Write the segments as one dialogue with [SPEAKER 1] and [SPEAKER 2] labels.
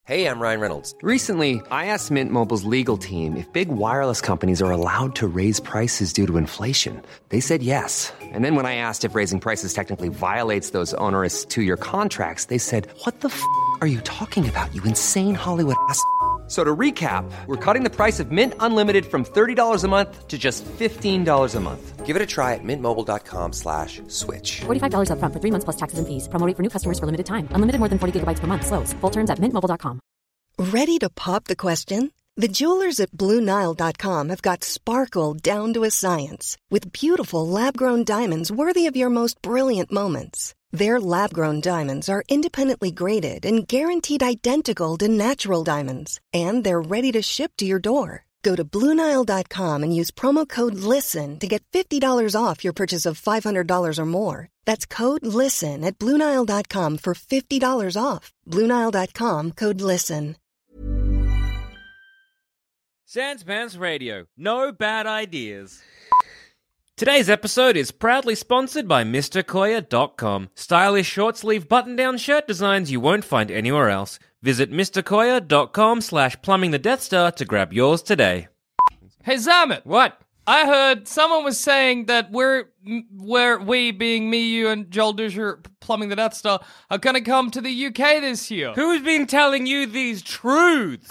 [SPEAKER 1] Hey, I'm Ryan Reynolds.
[SPEAKER 2] Recently, I asked Mint Mobile's legal team if big wireless companies are allowed to raise prices due to inflation. They said yes. And then when I asked if raising prices technically violates those onerous two-year contracts, they said, "What the f*** are you talking about, you insane Hollywood ass?" So to recap, we're cutting the price of Mint Unlimited from $30 a month to just $15 a month.
[SPEAKER 1] Give it a try at mintmobile.com/switch.
[SPEAKER 3] $45 up front for 3 months plus taxes and fees. Promo rate for new customers for limited time. Unlimited more than 40 gigabytes per month. Slows full terms at mintmobile.com.
[SPEAKER 4] Ready to pop the question? The jewelers at BlueNile.com have got sparkle down to a science with beautiful lab-grown diamonds worthy of your most brilliant moments. Their lab-grown diamonds are independently graded and guaranteed identical to natural diamonds, and they're ready to ship to your door. Go to BlueNile.com and use promo code LISTEN to get $50 off your purchase of $500 or more. That's code LISTEN at BlueNile.com for $50 off. BlueNile.com, code LISTEN.
[SPEAKER 5] Sans Pants Radio. No bad ideas. Today's episode is proudly sponsored by MrKoya.com. Stylish short-sleeve button-down shirt designs you won't find anywhere else. Visit MrKoya.com/plumbingthedeathstar to grab yours today.
[SPEAKER 6] Hey, Zamet.
[SPEAKER 5] What?
[SPEAKER 6] I heard someone was saying that we being me, you, and Joel Dusher, Plumbing the Death Star, are going to come to the UK this year.
[SPEAKER 5] Who's been telling you these truths?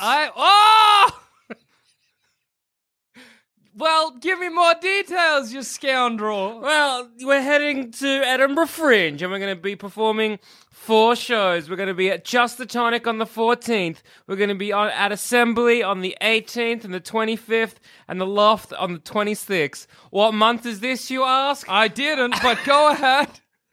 [SPEAKER 6] Well, give me more details, you scoundrel.
[SPEAKER 5] Well, we're heading to Edinburgh Fringe, and we're going to be performing 4 shows. We're going to be at Just the Tonic on the 14th. We're going to be at Assembly on the 18th and the 25th, and the Loft on the 26th. What month is this, you ask?
[SPEAKER 6] I didn't, but go ahead.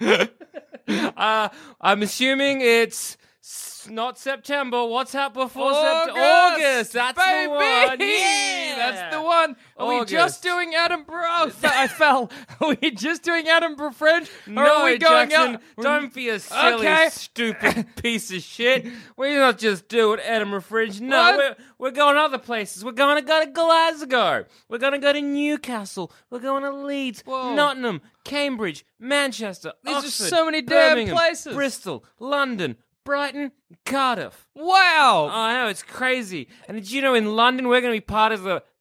[SPEAKER 5] I'm assuming it's not September. What's happened before September?
[SPEAKER 6] August.
[SPEAKER 5] That's
[SPEAKER 6] baby.
[SPEAKER 5] the one. Yeah,
[SPEAKER 6] that's the one. Are we
[SPEAKER 5] August.
[SPEAKER 6] just doing Edinburgh? I fell. Are we just doing Edinburgh Fringe? Or
[SPEAKER 5] No,
[SPEAKER 6] are we going
[SPEAKER 5] Jackson,
[SPEAKER 6] out?
[SPEAKER 5] don't be a silly, stupid piece of shit. We're not just doing Edinburgh Fringe. No, we're going other places. We're going to go to Glasgow. We're going to go to Newcastle. We're going to Leeds, Nottingham, Cambridge, Manchester,
[SPEAKER 6] These
[SPEAKER 5] Oxford,
[SPEAKER 6] are so many damn
[SPEAKER 5] Birmingham,
[SPEAKER 6] places.
[SPEAKER 5] Bristol, London, Brighton, Cardiff.
[SPEAKER 6] Wow.
[SPEAKER 5] I know, it's crazy. And did you know in London we're going to be part of the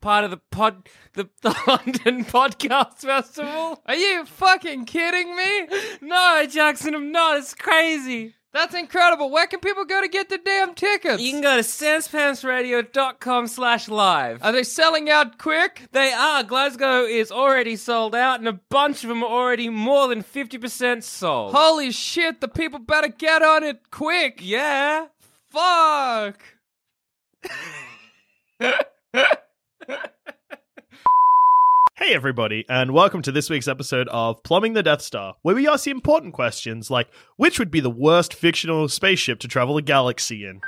[SPEAKER 5] London Podcast Festival?
[SPEAKER 6] Are you fucking kidding me?
[SPEAKER 5] No, Jackson, I'm not. It's crazy.
[SPEAKER 6] That's incredible. Where can people go to get the damn tickets?
[SPEAKER 5] You can go to sanspantsradio.com/live.
[SPEAKER 6] Are they selling out quick?
[SPEAKER 5] They are. Glasgow is already sold out, and a bunch of them are already more than 50% sold.
[SPEAKER 6] Holy shit, the people better get on it quick.
[SPEAKER 5] Yeah.
[SPEAKER 6] Fuck.
[SPEAKER 7] Hey everybody, and welcome to this week's episode of Plumbing the Death Star, where we ask the important questions like, which would be the worst fictional spaceship to travel a galaxy in?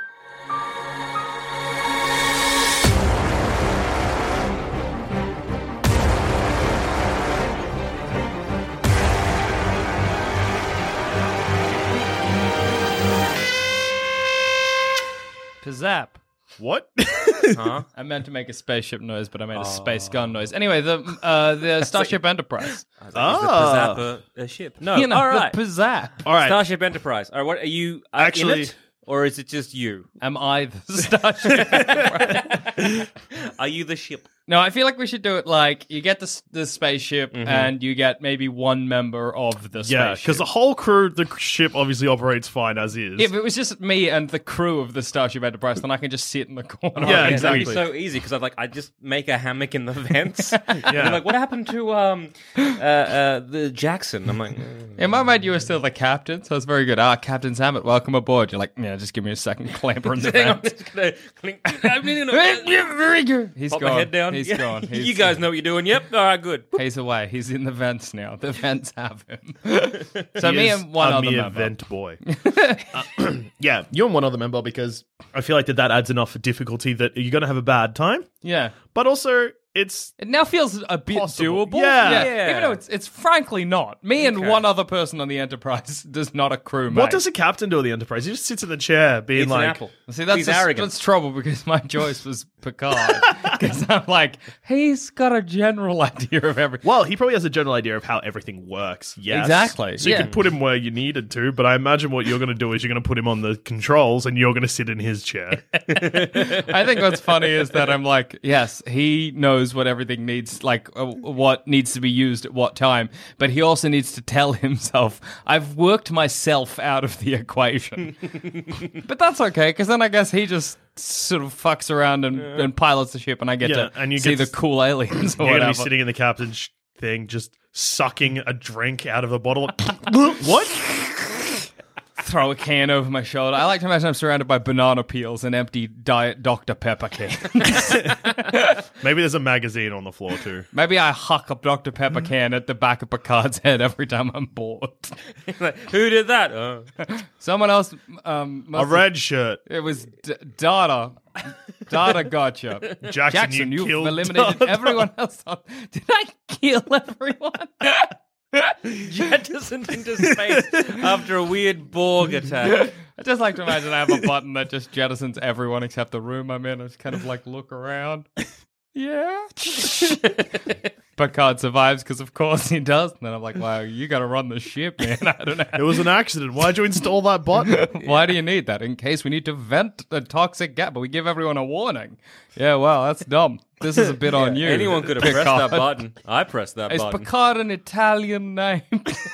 [SPEAKER 6] Pizzap.
[SPEAKER 7] What?
[SPEAKER 5] Huh?
[SPEAKER 6] I meant to make a spaceship noise, but I made a space gun noise. Anyway, the Starship Enterprise.
[SPEAKER 5] The Pizzappa ship. No,
[SPEAKER 6] You know,
[SPEAKER 5] all right.
[SPEAKER 6] the Pizzap.
[SPEAKER 7] All right.
[SPEAKER 5] Starship Enterprise. All right, what are you
[SPEAKER 7] Actually-
[SPEAKER 5] in it? Or is it just you?
[SPEAKER 6] Am I the Starship Enterprise?
[SPEAKER 5] Are you the ship?
[SPEAKER 6] No, I feel like we should do it like you get the spaceship and you get maybe one member of the spaceship.
[SPEAKER 7] Yeah, because the whole crew, the ship obviously operates fine as is.
[SPEAKER 6] If it was just me and the crew of the Starship Enterprise, then I can just sit in the corner.
[SPEAKER 7] Yeah,
[SPEAKER 5] That'd
[SPEAKER 7] exactly.
[SPEAKER 5] be so easy because I just make a hammock in the vents.
[SPEAKER 7] Yeah.
[SPEAKER 5] Like, what happened to the Jackson? I'm like,
[SPEAKER 6] In my mind, you were still the captain, so it's very good. Captain Zamet, welcome aboard. You're like, yeah, just give me a second, clamber in the
[SPEAKER 5] hang on,
[SPEAKER 6] vent.
[SPEAKER 5] it's gonna clink.
[SPEAKER 6] Very good. He's
[SPEAKER 5] Pop
[SPEAKER 6] gone.
[SPEAKER 5] my head down.
[SPEAKER 6] He's
[SPEAKER 5] Yeah.
[SPEAKER 6] gone.
[SPEAKER 5] You guys know what you're doing. Yep. All right. Good.
[SPEAKER 6] He's away. He's in the vents now. The vents have him. So
[SPEAKER 7] He
[SPEAKER 6] me
[SPEAKER 7] is
[SPEAKER 6] and one
[SPEAKER 7] a
[SPEAKER 6] other
[SPEAKER 7] mere
[SPEAKER 6] member.
[SPEAKER 7] vent boy. Yeah, you and one other member, because I feel like that adds enough difficulty that you're going to have a bad time,
[SPEAKER 6] Yeah.
[SPEAKER 7] but also it's
[SPEAKER 6] It now feels a bit
[SPEAKER 7] Possible.
[SPEAKER 6] doable.
[SPEAKER 7] Yeah.
[SPEAKER 6] Even though it's frankly not. Me and one other person on the Enterprise does not a crew mate.
[SPEAKER 7] what does a captain do at the Enterprise? He just sits in the chair being
[SPEAKER 5] Eats an
[SPEAKER 7] like,
[SPEAKER 5] apple.
[SPEAKER 6] See, that's
[SPEAKER 5] He's arrogant.
[SPEAKER 6] That's trouble because my choice was Picard. Because I'm like, he's got a general idea of everything.
[SPEAKER 7] Well, he probably has a general idea of how everything works. Yes.
[SPEAKER 6] Exactly,
[SPEAKER 7] So you
[SPEAKER 6] yeah.
[SPEAKER 7] could put him where you needed to, but I imagine what you're going to do is you're going to put him on the controls and you're going to sit in his chair.
[SPEAKER 6] I think what's funny is that I'm like, yes, he knows what everything needs, like what needs to be used at what time, but he also needs to tell himself, I've worked myself out of the equation. But that's okay, because then I guess he just sort of fucks around and pilots the ship, and I get to
[SPEAKER 7] and you
[SPEAKER 6] see
[SPEAKER 7] get
[SPEAKER 6] the
[SPEAKER 7] to-
[SPEAKER 6] cool aliens or
[SPEAKER 7] You're going to
[SPEAKER 6] whatever.
[SPEAKER 7] be sitting in the captain's thing, just sucking a drink out of a bottle. What?
[SPEAKER 6] Throw a can over my shoulder. I like to imagine I'm surrounded by banana peels and empty Diet Dr. Pepper cans.
[SPEAKER 7] Maybe there's a magazine on the floor too.
[SPEAKER 6] Maybe I huck a Dr. Pepper can at the back of Picard's head every time I'm bored.
[SPEAKER 5] Like, who did that? Oh.
[SPEAKER 6] Someone else
[SPEAKER 7] A
[SPEAKER 6] must
[SPEAKER 7] red shirt.
[SPEAKER 6] It was Dada. Dada gotcha.
[SPEAKER 7] Jackson, you
[SPEAKER 6] you've
[SPEAKER 7] killed
[SPEAKER 6] eliminated
[SPEAKER 7] Dada.
[SPEAKER 6] everyone else. Did I kill everyone?
[SPEAKER 5] Jettisoned into space after a weird Borg attack.
[SPEAKER 6] I just like to imagine I have a button that just jettisons everyone except the room I'm in. I just kind of like look around. Yeah. Picard survives because of course he does. And then I'm like, wow, you got to run the ship, man. I don't know.
[SPEAKER 7] It was an accident. Why'd you install that button?
[SPEAKER 6] Why do you need that? In case we need to vent the toxic gas, but we give everyone a warning. Yeah, well, that's dumb. This is a bit on you.
[SPEAKER 5] Anyone could have pressed that
[SPEAKER 6] Picard.
[SPEAKER 5] button. I pressed that
[SPEAKER 6] Is
[SPEAKER 5] button.
[SPEAKER 6] Picard an Italian name?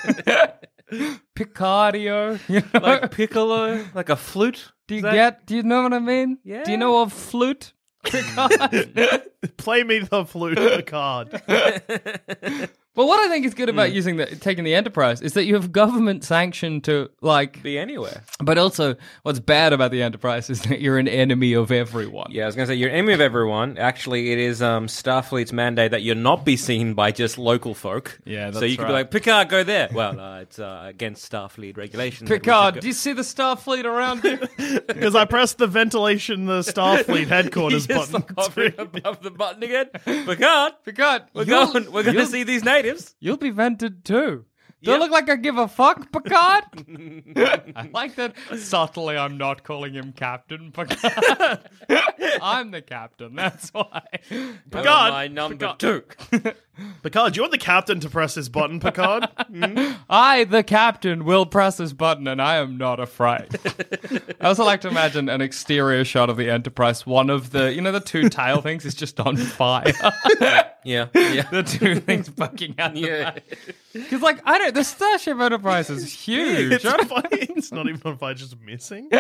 [SPEAKER 6] Picardio? You know?
[SPEAKER 5] Like piccolo? Like a flute?
[SPEAKER 6] do
[SPEAKER 5] Is
[SPEAKER 6] you
[SPEAKER 5] that-
[SPEAKER 6] get? Do you know what I mean?
[SPEAKER 5] Yeah.
[SPEAKER 6] Do you know of flute? Picard.
[SPEAKER 7] Play me the flute card.
[SPEAKER 6] Well, what I think is good about taking the Enterprise is that you have government sanction to like.
[SPEAKER 5] Be anywhere.
[SPEAKER 6] But also, what's bad about the Enterprise is that you're an enemy of everyone.
[SPEAKER 5] Yeah, I was going to say, you're an enemy of everyone. Actually, it is Starfleet's mandate that you not be seen by just local folk.
[SPEAKER 6] Yeah,
[SPEAKER 5] So
[SPEAKER 6] that's
[SPEAKER 5] you could be
[SPEAKER 6] right.
[SPEAKER 5] like, Picard, go there. Well, it's against Starfleet regulations. that we
[SPEAKER 6] Picard,
[SPEAKER 5] should
[SPEAKER 6] do you see the Starfleet around you?
[SPEAKER 7] Because I pressed the ventilation, the Starfleet
[SPEAKER 5] go-
[SPEAKER 7] headquarters
[SPEAKER 5] He's just
[SPEAKER 7] button.
[SPEAKER 5] hovering above the button again. Picard,
[SPEAKER 6] Picard,
[SPEAKER 5] we're going to
[SPEAKER 6] you'll-
[SPEAKER 5] see these natives.
[SPEAKER 6] You'll be vented too. Do I
[SPEAKER 5] Yep.
[SPEAKER 6] look like I give a fuck, Picard? I like that subtly I'm not calling him Captain Picard. I'm the captain, that's why.
[SPEAKER 5] Picard,
[SPEAKER 7] Picard,
[SPEAKER 5] my number
[SPEAKER 7] Picard.
[SPEAKER 5] 2.
[SPEAKER 7] Picard, do you want the captain to press this button, Picard?
[SPEAKER 6] I, the captain, will press this button and I am not afraid. I also like to imagine an exterior shot of the Enterprise. One of the, the two tail things is just on fire.
[SPEAKER 5] Yeah.
[SPEAKER 6] The two things bucking out the
[SPEAKER 5] Yeah.
[SPEAKER 6] back. Because, the Starship Enterprise is huge.
[SPEAKER 7] It's funny. It's not even on fire, just missing.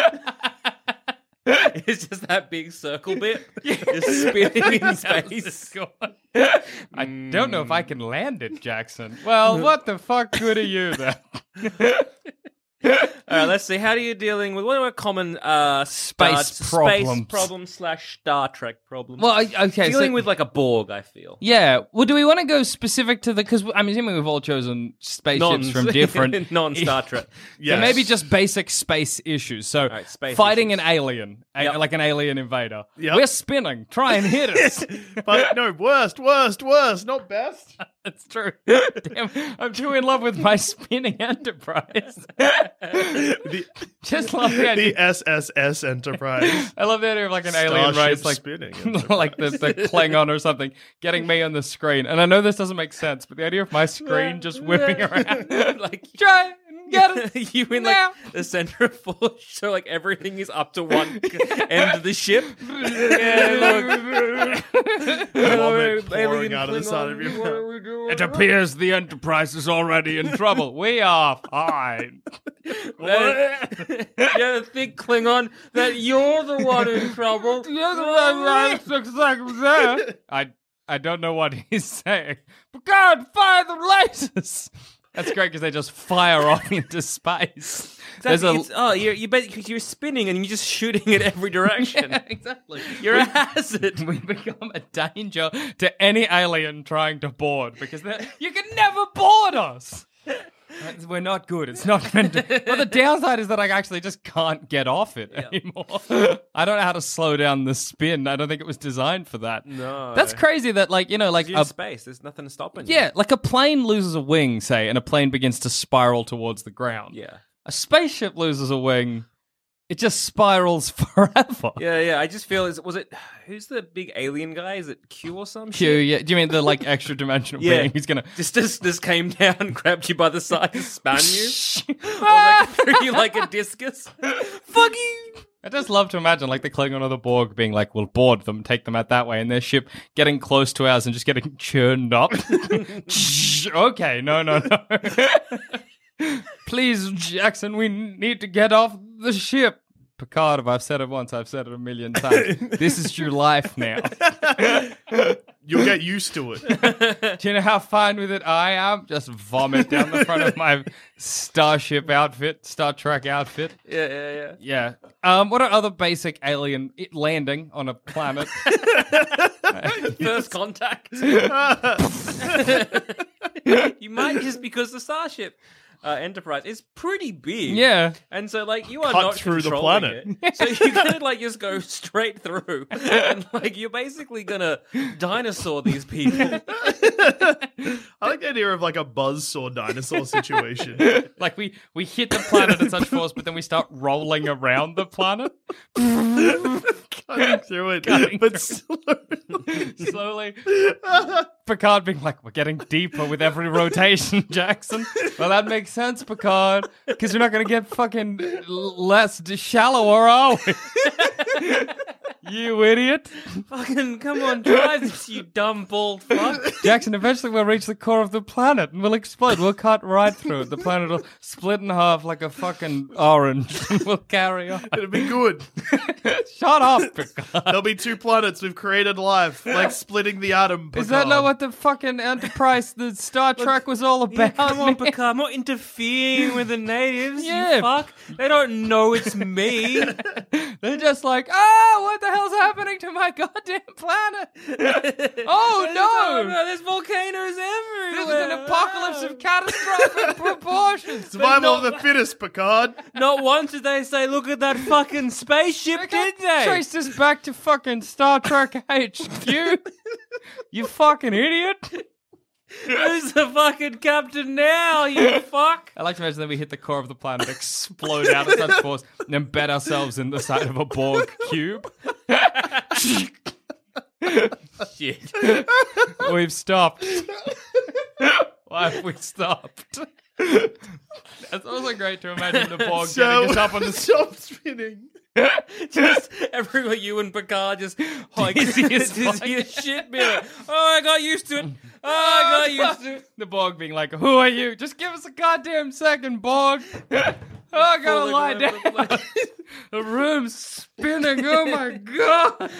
[SPEAKER 5] It's just that big circle bit. Just spinning in space.
[SPEAKER 6] I don't know if I can land it, Jackson. Well, what the fuck good are you then?
[SPEAKER 5] All right, let's see. How are you dealing with what are common
[SPEAKER 6] Space problems.
[SPEAKER 5] / Star Trek problems?
[SPEAKER 6] Well, okay,
[SPEAKER 5] dealing
[SPEAKER 6] so-
[SPEAKER 5] with like a Borg, I feel.
[SPEAKER 6] Yeah. Well, do we want to go specific to because I'm assuming we've all chosen spaceships from different
[SPEAKER 5] non-Star Trek.
[SPEAKER 6] Yeah,
[SPEAKER 7] Yes.
[SPEAKER 6] maybe just basic space issues. So,
[SPEAKER 5] right, space
[SPEAKER 6] fighting
[SPEAKER 5] issues.
[SPEAKER 6] an alien,
[SPEAKER 5] Yep.
[SPEAKER 6] like an alien invader.
[SPEAKER 7] Yep.
[SPEAKER 6] We're spinning. Try and hit us.
[SPEAKER 7] But no, worst, not best.
[SPEAKER 6] That's true. Damn, I'm too in love with my spinning Enterprise. Just love the
[SPEAKER 7] The
[SPEAKER 6] idea.
[SPEAKER 7] SSS Enterprise.
[SPEAKER 6] I love the idea of like an alien
[SPEAKER 7] Starship
[SPEAKER 6] race, like
[SPEAKER 7] spinning
[SPEAKER 6] like the Klingon or something, getting me on the screen. And I know this doesn't make sense, but the idea of my screen just whipping around,
[SPEAKER 5] like
[SPEAKER 6] try and get it.
[SPEAKER 5] you in
[SPEAKER 6] now.
[SPEAKER 5] like the center of force, so like everything is up to one end of the ship.
[SPEAKER 7] Vomit pouring out of the side of your mouth.
[SPEAKER 6] It appears the Enterprise is already in trouble. We are fine.
[SPEAKER 5] You ever think, Klingon, that you're the one in trouble?
[SPEAKER 6] I don't know what he's saying. Picard, fire the lasers! That's great because they just fire off into space. There's
[SPEAKER 5] you're spinning and you're just shooting in every direction.
[SPEAKER 6] Yeah, exactly.
[SPEAKER 5] You're a hazard.
[SPEAKER 6] We become a danger to any alien trying to board because you can never board us. We're not good. It's not meant to. Well, the downside is that I actually just can't get off it anymore. I don't know how to slow down the spin. I don't think it was designed for that.
[SPEAKER 5] No.
[SPEAKER 6] That's crazy that,
[SPEAKER 5] You're in space. There's nothing stopping you.
[SPEAKER 6] yeah, like a plane loses a wing, say, and a plane begins to spiral towards the ground.
[SPEAKER 5] Yeah.
[SPEAKER 6] A spaceship loses a wing, it just spirals forever.
[SPEAKER 5] Yeah. I just feel who's the big alien guy? Is it Q or some
[SPEAKER 6] Q,
[SPEAKER 5] shit?
[SPEAKER 6] yeah. Do you mean the like extra dimensional
[SPEAKER 5] Yeah.
[SPEAKER 6] being? He's gonna
[SPEAKER 5] Just came down, grabbed you by the side, and span you, or like threw you like a discus. Fuck you!
[SPEAKER 6] I just love to imagine like the Klingon or the Borg being like, we'll board them, take them out that way, and their ship getting close to ours and just getting churned up. Okay, no. Please, Jackson, we need to get off the ship. Picard, if I've said it once, I've said it a million times. This is your life now.
[SPEAKER 7] You'll get used to it.
[SPEAKER 6] Do you know how fine with it I am? Just vomit down the front of my starship outfit, Star Trek outfit.
[SPEAKER 5] Yeah.
[SPEAKER 6] Yeah. What are other basic alien landing on a planet?
[SPEAKER 5] First contact. You might just because the Starship Enterprise is pretty big.
[SPEAKER 6] Yeah.
[SPEAKER 5] And so, like, you are
[SPEAKER 7] Cut
[SPEAKER 5] not
[SPEAKER 7] through the
[SPEAKER 5] controlling it. So you're gonna, like, just go straight through. And, like, you're basically gonna dinosaur these people.
[SPEAKER 7] I like the idea of like a buzzsaw dinosaur situation.
[SPEAKER 6] Like we hit the planet at such force, but then we start rolling around the planet.
[SPEAKER 7] Cutting through it. But
[SPEAKER 6] Slowly. Picard being like, we're getting deeper with every rotation, Jackson. Well, that makes sense, Picard, because we're not going to get fucking less shallower, are we? You idiot.
[SPEAKER 5] Fucking come on, drive this, you dumb bald fuck.
[SPEAKER 6] Jackson, eventually we'll reach the core of the planet and we'll explode. We'll cut right through it. The planet will split in half like a fucking orange and we'll carry on.
[SPEAKER 7] it'll be good.
[SPEAKER 6] Shut up, Picard.
[SPEAKER 7] There'll be two planets we've created life, like splitting the atom.
[SPEAKER 6] Is that not what the fucking Enterprise, the Star Trek was all about?
[SPEAKER 5] Yeah, come on,
[SPEAKER 6] man?
[SPEAKER 5] Picard. I'm not interfering with the natives,
[SPEAKER 6] Yeah.
[SPEAKER 5] you fuck. They don't know it's me.
[SPEAKER 6] They're just like, oh, what the hell's happening to my goddamn planet? Oh, no.
[SPEAKER 5] There's volcanoes everywhere.
[SPEAKER 6] This is an apocalypse of catastrophic proportions.
[SPEAKER 7] Survival of the fittest, Picard.
[SPEAKER 5] Not once did they say, look at that fucking spaceship, did they?
[SPEAKER 6] Traced us back to fucking Star Trek HQ. You fucking idiot.
[SPEAKER 5] Who's the fucking captain now, you fuck?
[SPEAKER 6] I like to imagine that we hit the core of the planet, explode out at such force, and embed ourselves in the side of a Borg cube.
[SPEAKER 5] Shit.
[SPEAKER 6] We've stopped. Why have we stopped? It's also great to imagine the Borg getting us up on the
[SPEAKER 7] stop spinning.
[SPEAKER 5] Just everywhere you and Picard just like
[SPEAKER 6] Dizzy as
[SPEAKER 5] dizzy as shit. Be like, oh, I got used to it. Oh, I got used to it.
[SPEAKER 6] The Borg being like, who are you? Just give us a goddamn second, Borg. Oh, I gotta
[SPEAKER 5] Falling
[SPEAKER 6] lie
[SPEAKER 5] over
[SPEAKER 6] down.
[SPEAKER 5] the place.
[SPEAKER 6] The room's spinning. Oh my god.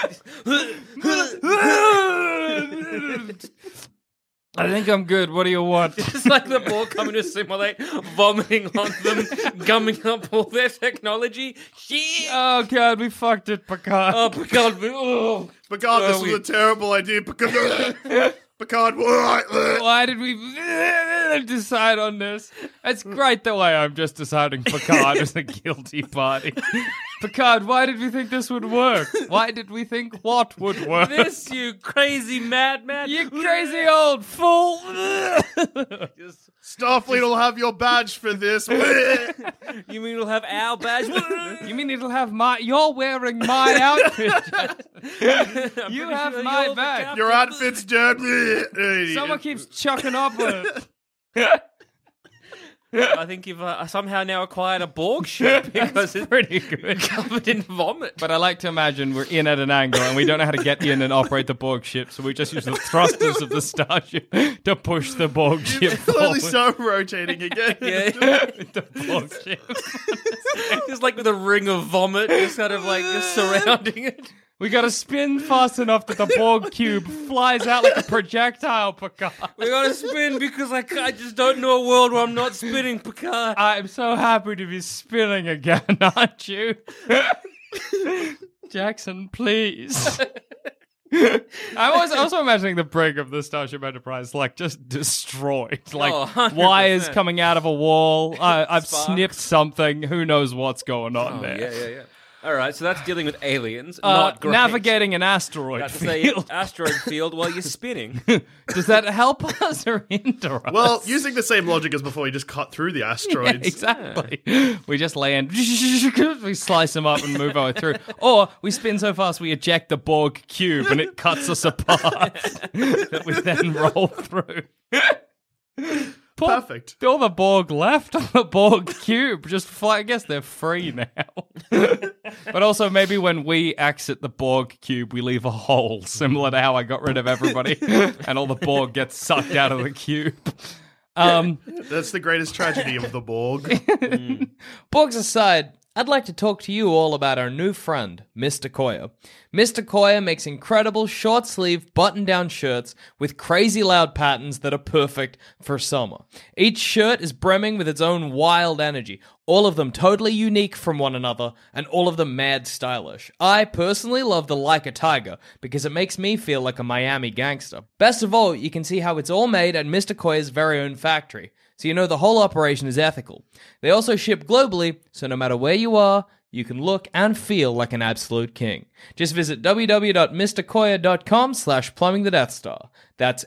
[SPEAKER 6] I think I'm good. What do you want?
[SPEAKER 5] It's like the Borg coming to simulate vomiting on them, gumming up all their technology. Shit.
[SPEAKER 6] Oh god, we fucked it, Picard.
[SPEAKER 5] Oh, Picard. Oh.
[SPEAKER 7] Picard, this was a terrible idea. Picard,
[SPEAKER 6] Why did we decide on this? It's great the way I'm just deciding Picard is a guilty party. Picard, why did we think this would work? Why did we think what would work?
[SPEAKER 5] This, you crazy madman.
[SPEAKER 6] You crazy old fool.
[SPEAKER 5] Just,
[SPEAKER 7] Starfleet will have your badge for this.
[SPEAKER 5] you mean we'll have our badge?
[SPEAKER 6] You mean it'll have you're wearing my outfit.
[SPEAKER 5] I'm
[SPEAKER 6] You
[SPEAKER 5] pretty
[SPEAKER 6] have
[SPEAKER 5] sure
[SPEAKER 6] my
[SPEAKER 5] you're the
[SPEAKER 6] badge.
[SPEAKER 5] captain.
[SPEAKER 7] Your outfit's dirty.
[SPEAKER 6] Someone keeps chucking up on it.
[SPEAKER 5] I think you've somehow now acquired a Borg ship because it's
[SPEAKER 6] Pretty good.
[SPEAKER 5] covered in vomit.
[SPEAKER 6] But I like to imagine we're in at an angle and we don't know how to get in and operate the Borg ship, so we just use the thrusters of the starship to push the Borg ship
[SPEAKER 7] Slowly
[SPEAKER 6] forward.
[SPEAKER 7] start rotating again.
[SPEAKER 5] Yeah.
[SPEAKER 6] The Borg ship.
[SPEAKER 5] Just like with a ring of vomit, just kind of like just surrounding it.
[SPEAKER 6] We gotta spin fast enough that the Borg cube flies out like a projectile, Picard.
[SPEAKER 5] We gotta spin because I just don't know a world where I'm not spinning, Picard.
[SPEAKER 6] I'm so happy to be spinning again, aren't you? Jackson, please. I was also imagining the brig of the Starship Enterprise, like, just destroyed. Like,
[SPEAKER 5] 100%.
[SPEAKER 6] wires coming out of a wall. I've
[SPEAKER 5] Sparks.
[SPEAKER 6] snipped something. Who knows what's going on there?
[SPEAKER 5] Yeah. All right, so that's dealing with aliens, not great.
[SPEAKER 6] Navigating an asteroid
[SPEAKER 5] About to say
[SPEAKER 6] field.
[SPEAKER 5] asteroid field while you're spinning.
[SPEAKER 6] Does that help us or hinder us?
[SPEAKER 7] Well, using the same logic as before, you just cut through the
[SPEAKER 6] Yeah,
[SPEAKER 7] asteroids.
[SPEAKER 6] exactly. We just land, we slice them up and move our way through. Or we spin so fast we eject the Borg cube and it cuts us apart that we then roll through.
[SPEAKER 7] Perfect.
[SPEAKER 6] All the Borg left on the Borg cube just fly. I guess they're free now. But also maybe when we exit the Borg cube, we leave a hole, similar to how I got rid of everybody, and all the Borg gets sucked out of the cube.
[SPEAKER 7] That's the greatest tragedy of the Borg.
[SPEAKER 8] Borgs aside, I'd like to talk to you all about our new friend, Mr. Koya. Mr. Koya makes incredible short-sleeve, button-down shirts with crazy loud patterns that are perfect for summer. Each shirt is brimming with its own wild energy, all of them totally unique from one another, and all of them mad stylish. I personally love the Like a Tiger, because it makes me feel like a Miami gangster. Best of all, you can see how it's all made at Mr. Koya's very own factory, so you know the whole operation is ethical. They also ship globally, so no matter where you are, you can look and feel like an absolute king. Just visit www.mrkoya.com/plumbingthedeathstar. That's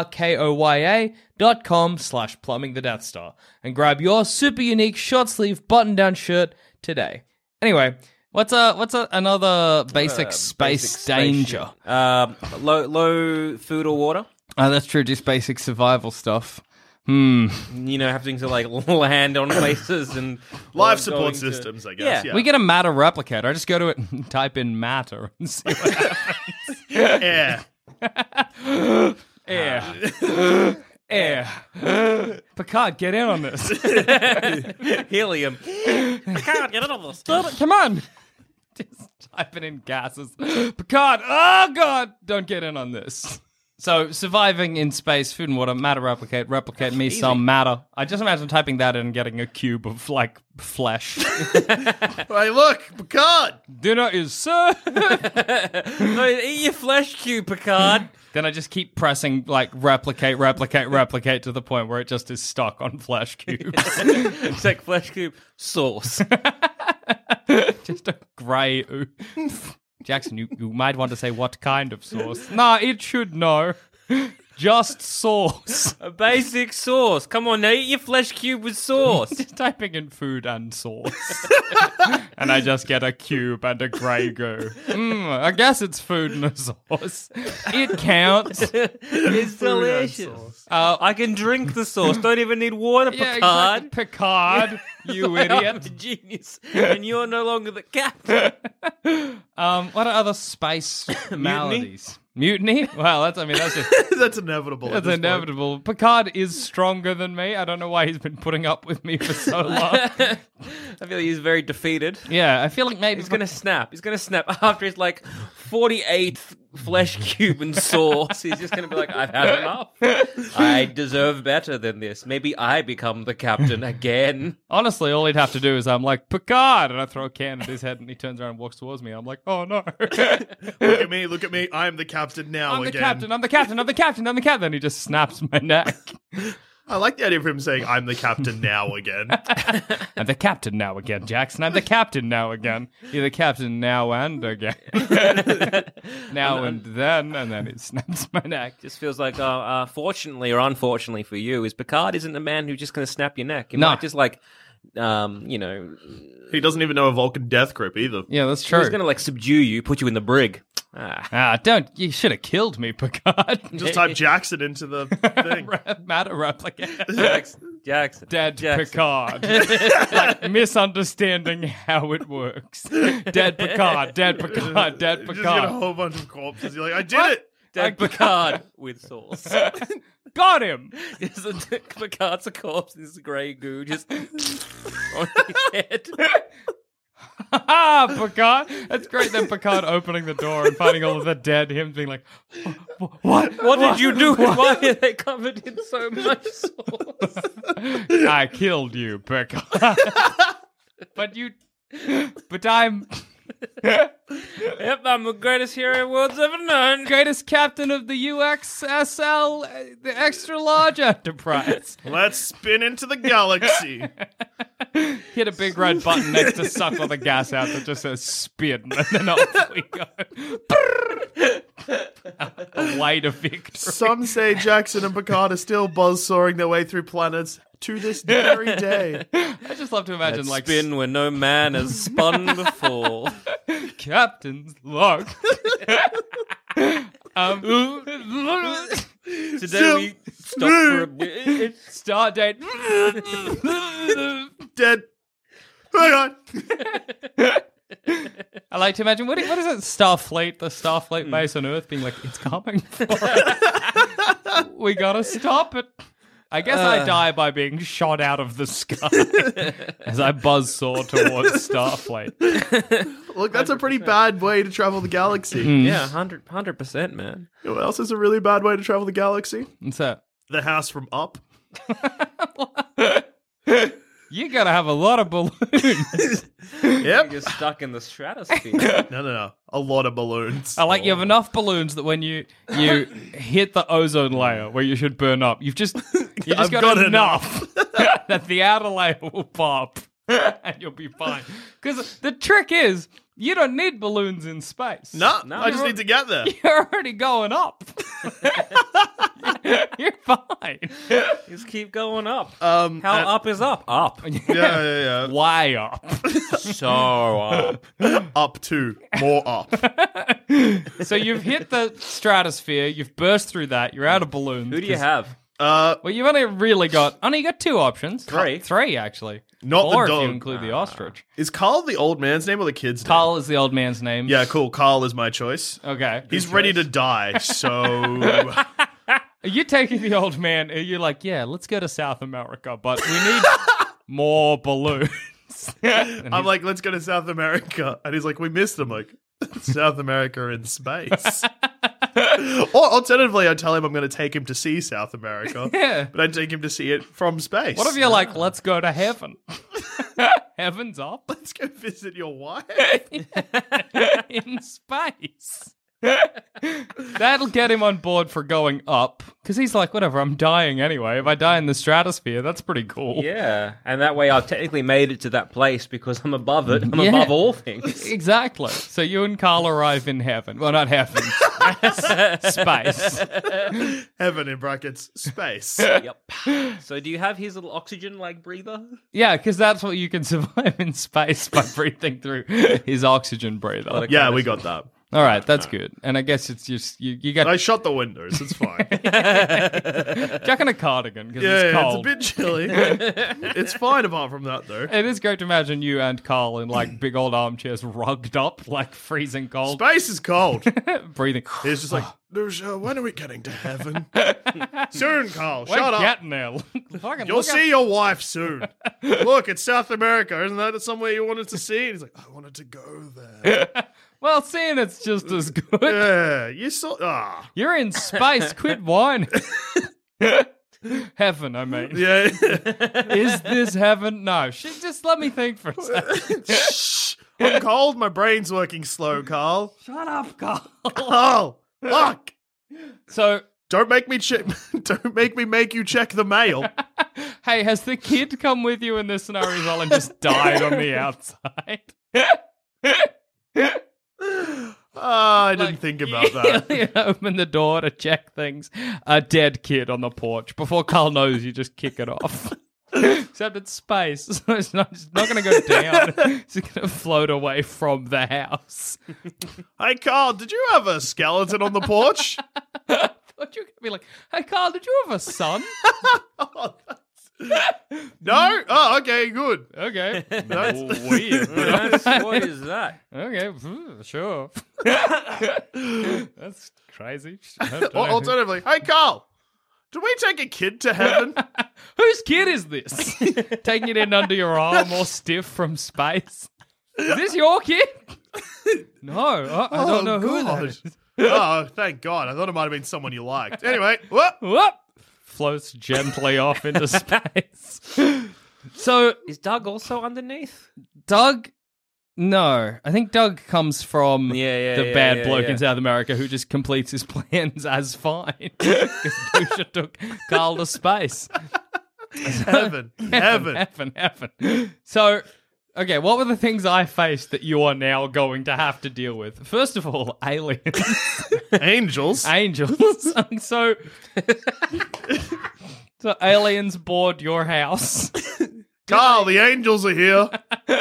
[SPEAKER 8] MRKOYA.com/plumbingthedeathstar. And grab your super unique short sleeve button down shirt today. Anyway, what's another basic space danger?
[SPEAKER 5] Low food or water.
[SPEAKER 6] Oh, that's true. Just basic survival stuff.
[SPEAKER 5] You know, having to like land on places and
[SPEAKER 7] Life support systems, I guess. Yeah.
[SPEAKER 6] We get a matter replicator. I just go to it and type in matter and see what happens.
[SPEAKER 7] Yeah.
[SPEAKER 6] Air. Picard, get in on this.
[SPEAKER 5] helium. I can't get it on this.
[SPEAKER 6] Come on. Just typing in gases. Picard, oh God, don't get in on this. So, surviving in space, food and water, matter replicate me some matter. I just imagine typing that in and getting a cube of, like, flesh.
[SPEAKER 7] Hey, look, Picard!
[SPEAKER 6] Dinner is served!
[SPEAKER 5] No, eat your flesh cube, Picard.
[SPEAKER 6] Then I just keep pressing, like, replicate to the point where it just is stuck on flesh cubes.
[SPEAKER 5] It's like flesh cube sauce.
[SPEAKER 6] Just a grey oof. Jackson, you might want to say what kind of sauce. Nah, it should know. Just sauce.
[SPEAKER 5] A basic sauce. Come on now, eat your flesh cube with sauce.
[SPEAKER 6] Just typing in food and sauce. And I just get a cube and a grey goo. I guess it's food and a sauce. It counts.
[SPEAKER 5] It's delicious. I can drink the sauce. Don't even need water,
[SPEAKER 6] Yeah,
[SPEAKER 5] Picard.
[SPEAKER 6] exactly. Picard, you
[SPEAKER 5] I'm
[SPEAKER 6] idiot.
[SPEAKER 5] the genius, and you're no longer the captain.
[SPEAKER 6] What are other space maladies? Mutiny? Well, that's just...
[SPEAKER 7] That's inevitable.
[SPEAKER 6] That's inevitable. Picard is stronger than me. I don't know why he's been putting up with me for so long.
[SPEAKER 5] I feel like he's very defeated.
[SPEAKER 6] Yeah, I feel like maybe
[SPEAKER 5] He's gonna snap. He's gonna snap after his like 48th flesh cube and sauce. He's just gonna be like, I've had enough. I deserve better than this. Maybe I become the captain again.
[SPEAKER 6] Honestly, all he'd have to do is I'm like, Picard, and I throw a can at his head, and he turns around and walks towards me. I'm like, oh no.
[SPEAKER 7] Look at me. I'm the captain now
[SPEAKER 6] I'm the
[SPEAKER 7] again.
[SPEAKER 6] captain. Then he just snaps my neck.
[SPEAKER 7] I like the idea of him saying, I'm the captain now again.
[SPEAKER 6] I'm the captain now again, Jackson. I'm the captain now again. You're the captain now and again. Now and then he snaps my neck.
[SPEAKER 5] Just feels like, fortunately or unfortunately for you, is Picard isn't a man who's just going to snap your neck. He
[SPEAKER 6] No.
[SPEAKER 5] might just like,
[SPEAKER 7] He doesn't even know a Vulcan death grip either.
[SPEAKER 6] Yeah, that's true.
[SPEAKER 5] he's going to like subdue you, put you in the brig.
[SPEAKER 6] You should have killed me, Picard.
[SPEAKER 7] Just type Jackson into the thing.
[SPEAKER 6] Matter replicate.
[SPEAKER 5] Jackson.
[SPEAKER 6] Dead
[SPEAKER 5] Jackson.
[SPEAKER 6] Picard. Like, misunderstanding how it works. Dead Picard.
[SPEAKER 7] You just get a whole bunch of corpses. You're like, I did it!
[SPEAKER 5] Dead Picard with sauce.
[SPEAKER 6] Got him!
[SPEAKER 5] Picard's a corpse, this grey goo just on his head.
[SPEAKER 6] Picard. That's great. Then Picard opening the door and finding all of the dead him being like, what?
[SPEAKER 5] What did you do? Why are they covered in so much sauce?
[SPEAKER 6] I killed you, Picard. But I'm...
[SPEAKER 5] Yep, I'm the greatest hero the world's ever known.
[SPEAKER 8] Greatest captain of the UXSL, the extra large enterprise.
[SPEAKER 7] Let's spin into the galaxy.
[SPEAKER 8] Hit a big red button next to suck all the gas out that just says spin, and then off we go. Away to victory.
[SPEAKER 7] Some say Jackson and Picard are still buzzsawing their way through planets to this very day.
[SPEAKER 8] I just love to imagine
[SPEAKER 5] That
[SPEAKER 8] like
[SPEAKER 5] spin where no man has spun before.
[SPEAKER 8] Captain's log.
[SPEAKER 5] Today we stop for a bit.
[SPEAKER 8] Start date.
[SPEAKER 7] Dead. Hang on.
[SPEAKER 8] I like to imagine what is it? Starfleet, the Starfleet base on Earth, being like, it's coming for us. We gotta stop it. I guess I die by being shot out of the sky as I buzzsaw towards Starfleet.
[SPEAKER 7] Look, that's a pretty bad way to travel the galaxy.
[SPEAKER 5] Yeah, 100%, man.
[SPEAKER 7] You know what else is a really bad way to travel the galaxy?
[SPEAKER 8] What's that?
[SPEAKER 7] The house from Up.
[SPEAKER 8] You gotta have a lot of balloons.
[SPEAKER 7] Yep.
[SPEAKER 5] You're stuck in the stratosphere.
[SPEAKER 7] No. A lot of balloons.
[SPEAKER 8] I like you have enough balloons that when you hit the ozone layer where you should burn up, you just
[SPEAKER 7] I've
[SPEAKER 8] got enough that the outer layer will pop and you'll be fine. Because the trick is, you don't need balloons in space.
[SPEAKER 7] No, I just need to get there.
[SPEAKER 8] You're already going up. You're fine.
[SPEAKER 5] Just keep going up.
[SPEAKER 7] How
[SPEAKER 5] Up is up? Up.
[SPEAKER 7] Yeah.
[SPEAKER 8] Way up.
[SPEAKER 5] So up.
[SPEAKER 7] Up to more up.
[SPEAKER 8] So you've hit the stratosphere, you've burst through that, you're out of balloons.
[SPEAKER 5] Who do you have?
[SPEAKER 8] Well, you've only got two options.
[SPEAKER 5] Three.
[SPEAKER 8] Three, actually.
[SPEAKER 7] Not
[SPEAKER 8] Four
[SPEAKER 7] the
[SPEAKER 8] if you
[SPEAKER 7] dog.
[SPEAKER 8] include the ostrich.
[SPEAKER 7] Is Carl the old man's name or the kid's name?
[SPEAKER 8] Carl is the old man's name.
[SPEAKER 7] Yeah, cool. Carl is my choice.
[SPEAKER 8] Okay.
[SPEAKER 7] He's ready to die, so...
[SPEAKER 8] Are you taking the old man? Are you like, yeah, let's go to South America, but we need more balloons?
[SPEAKER 7] I'm like, let's go to South America. And he's like, we missed them. Like, South America in space. Or alternatively, I tell him I'm going to take him to see South America.
[SPEAKER 8] Yeah.
[SPEAKER 7] But I take him to see it from space.
[SPEAKER 8] What if you're like, let's go to heaven? Heaven's up
[SPEAKER 7] Let's go visit your wife.
[SPEAKER 8] in space. That'll get him on board for going up, because he's like, whatever, I'm dying anyway. If I die in the stratosphere, that's pretty cool.
[SPEAKER 5] Yeah, and that way I've technically made it to that place because I'm above it. I'm
[SPEAKER 8] Yeah.
[SPEAKER 5] above all things.
[SPEAKER 8] Exactly. So you and Carl arrive in heaven. Well, not heaven. Space.
[SPEAKER 7] Heaven in brackets, space.
[SPEAKER 5] Yep. So do you have his little oxygen like breather?
[SPEAKER 8] Yeah, because that's what you can survive in space, by breathing through his oxygen breather.
[SPEAKER 7] Yeah, we got that.
[SPEAKER 8] All right, that's good. And I guess it's just you got
[SPEAKER 7] I shut the windows. It's fine.
[SPEAKER 8] Jack in a cardigan because
[SPEAKER 7] Yeah,
[SPEAKER 8] it's cold.
[SPEAKER 7] it's a bit chilly. It's fine apart from that, though.
[SPEAKER 8] It is great to imagine you and Carl in like big old armchairs, rugged up, like freezing cold,
[SPEAKER 7] Space is cold.
[SPEAKER 8] breathing.
[SPEAKER 7] He's just like, Lucia, when are we getting to heaven? Soon, Carl.
[SPEAKER 8] We're
[SPEAKER 7] Shut up.
[SPEAKER 8] getting there. Fucking
[SPEAKER 7] You'll
[SPEAKER 8] look
[SPEAKER 7] see your wife soon. Look, it's South America. Isn't that somewhere you wanted to see? And he's like, I wanted to go there.
[SPEAKER 8] Well, seeing it's just as good.
[SPEAKER 7] Yeah, you saw. Ah,
[SPEAKER 8] You're in space. Quit whining. Heaven, I mean.
[SPEAKER 7] yeah.
[SPEAKER 8] Is this heaven? No. Just let me think for a second.
[SPEAKER 7] Shh. I'm cold. My brain's working slow, Carl.
[SPEAKER 8] Shut up, Carl.
[SPEAKER 7] Carl, fuck.
[SPEAKER 8] So,
[SPEAKER 7] Don't make me check. Don't make me make you check the mail.
[SPEAKER 8] hey, has the kid come with you in this scenario as well and just died on the outside?
[SPEAKER 7] I didn't think about that.
[SPEAKER 8] You open the door to check things. A dead kid on the porch. Before Carl knows, you just kick it off. Except it's space, so it's not going to go down. It's going to float away from the house.
[SPEAKER 7] Hey, Carl, did you have a skeleton on the porch?
[SPEAKER 8] I thought you were going to be like, hey, Carl, did you have a son?
[SPEAKER 7] No? Oh, okay, good.
[SPEAKER 8] Okay.
[SPEAKER 7] That's
[SPEAKER 8] Weird.
[SPEAKER 5] What is that?
[SPEAKER 8] Okay, sure. That's crazy.
[SPEAKER 7] Or alternatively, hey, Carl, do we take a kid to heaven?
[SPEAKER 8] Whose kid is this? Taking it in under your arm, all stiff from space. Is this your kid? No, I don't know who that is.
[SPEAKER 7] Oh, thank God. I thought it might have been someone you liked. Anyway, whoop.
[SPEAKER 8] Whoop! Floats gently off into space. So
[SPEAKER 5] Is Doug also underneath?
[SPEAKER 8] Doug,
[SPEAKER 6] No, I think Doug comes from the bad bloke
[SPEAKER 5] yeah.
[SPEAKER 6] in South America who just completes his plans as fine. Because Dusha took Carl to space.
[SPEAKER 7] Heaven.
[SPEAKER 6] So, okay, what were the things I faced that you are now going to have to deal with? First of all, aliens.
[SPEAKER 7] Angels.
[SPEAKER 6] Angels. So aliens board your house.
[SPEAKER 7] Carl, the angels are here.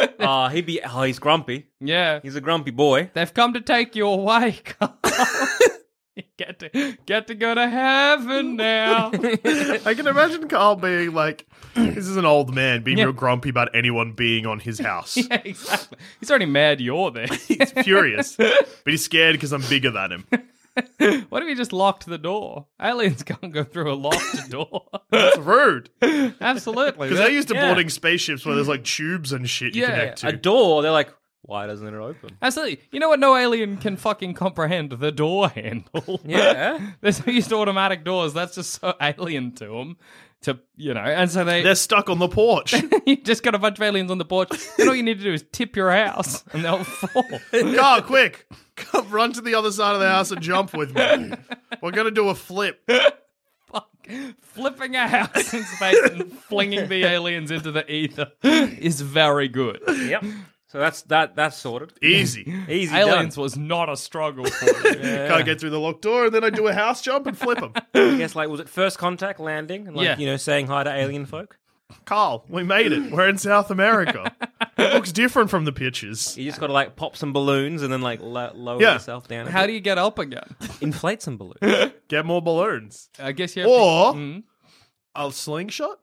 [SPEAKER 5] He's grumpy.
[SPEAKER 6] Yeah.
[SPEAKER 5] He's a grumpy boy.
[SPEAKER 6] They've come to take you away, Carl. You get to go to heaven now.
[SPEAKER 7] I can imagine Carl being like, this is an old man being real grumpy about anyone being on his house.
[SPEAKER 6] Yeah, exactly. He's already mad you're there.
[SPEAKER 7] He's furious, but he's scared because I'm bigger than him.
[SPEAKER 6] What if you just locked the door? Aliens can't go through a locked door.
[SPEAKER 7] That's rude.
[SPEAKER 6] Absolutely.
[SPEAKER 7] Because they're used to boarding spaceships where there's like tubes and shit you connect to.
[SPEAKER 5] A door, they're like, why doesn't it open?
[SPEAKER 6] Absolutely. You know what? No alien can fucking comprehend the door handle.
[SPEAKER 5] Yeah.
[SPEAKER 6] They're so used to automatic doors. That's just so alien to them. And so
[SPEAKER 7] They're stuck on the porch.
[SPEAKER 6] you just got a bunch of aliens on the porch. And all you need to do is tip your house and they'll fall.
[SPEAKER 7] Carl, quick. Come run to the other side of the house and jump with me. We're going to do a flip.
[SPEAKER 6] Fuck. Flipping a house in space and flinging the aliens into the ether is very good.
[SPEAKER 5] Yep. So that's sorted.
[SPEAKER 7] Easy.
[SPEAKER 5] Easy
[SPEAKER 6] Aliens
[SPEAKER 5] done.
[SPEAKER 6] was not a struggle for you.
[SPEAKER 7] Can't get through the locked door, and then I do a house jump and flip them.
[SPEAKER 5] I guess, was it first contact landing? And, saying hi to alien folk?
[SPEAKER 7] Carl, we made it. We're in South America. It looks different from the pictures.
[SPEAKER 5] You just got to, pop some balloons and then, lower yourself down.
[SPEAKER 6] How do you get up again?
[SPEAKER 5] Inflate some balloons.
[SPEAKER 7] Get more balloons.
[SPEAKER 6] I guess you have
[SPEAKER 7] Or a slingshot.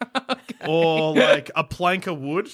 [SPEAKER 7] Or, a plank of wood.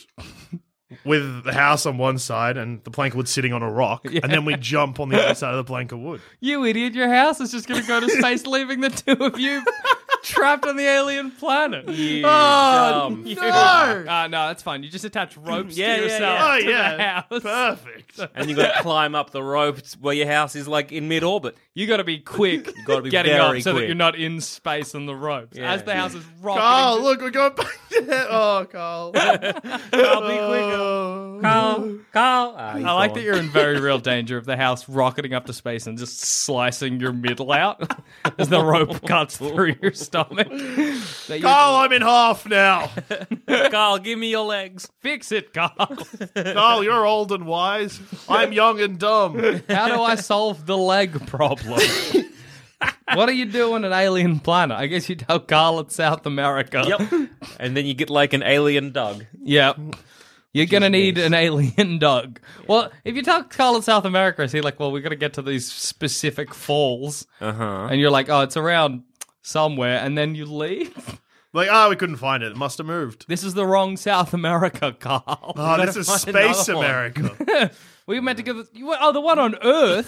[SPEAKER 7] With the house on one side and the plank of wood sitting on a rock, and then we jump on the other side of the plank of wood.
[SPEAKER 6] You idiot, your house is just going to go to space, leaving the two of you trapped on the alien planet.
[SPEAKER 5] You
[SPEAKER 7] dumb.
[SPEAKER 6] No!
[SPEAKER 7] No,
[SPEAKER 6] that's fine. You just attach ropes
[SPEAKER 5] Yeah,
[SPEAKER 6] to
[SPEAKER 5] yeah,
[SPEAKER 6] yourself
[SPEAKER 7] Oh,
[SPEAKER 6] to the
[SPEAKER 7] yeah.
[SPEAKER 6] house.
[SPEAKER 7] Perfect.
[SPEAKER 5] And you got to climb up the ropes where your house is, in mid-orbit.
[SPEAKER 6] You got to be quick
[SPEAKER 5] gotta be
[SPEAKER 6] getting up
[SPEAKER 5] very
[SPEAKER 6] so that
[SPEAKER 5] quick.
[SPEAKER 6] you're not in space on the ropes.
[SPEAKER 5] Yeah.
[SPEAKER 6] As the house is rocketing.
[SPEAKER 7] Carl, look, we're going back to Oh, Carl.
[SPEAKER 5] Carl, be quicker. Carl.
[SPEAKER 6] I like that you're in very real danger of the house rocketing up to space and just slicing your middle out as the rope cuts through your stomach.
[SPEAKER 7] Carl, I'm in half now.
[SPEAKER 5] Carl, give me your legs.
[SPEAKER 6] Fix it, Carl.
[SPEAKER 7] Carl, you're old and wise. I'm young and dumb.
[SPEAKER 6] How do I solve the leg problem? What are you doing at Alien Planet? I guess you tell Carl it's South America.
[SPEAKER 5] Yep. And then you get an alien Doug.
[SPEAKER 6] Yep. You're going to need an alien Doug. Well, if you tell Carl it's South America, is he like, well, we've got to get to these specific falls.
[SPEAKER 5] Uh-huh.
[SPEAKER 6] And you're like, oh, it's around somewhere. And then you leave.
[SPEAKER 7] We couldn't find it. It must have moved.
[SPEAKER 6] This is the wrong South America, Carl.
[SPEAKER 7] Oh, this is
[SPEAKER 5] find
[SPEAKER 7] Space
[SPEAKER 5] another one.
[SPEAKER 7] America.
[SPEAKER 6] We meant to give the one on Earth.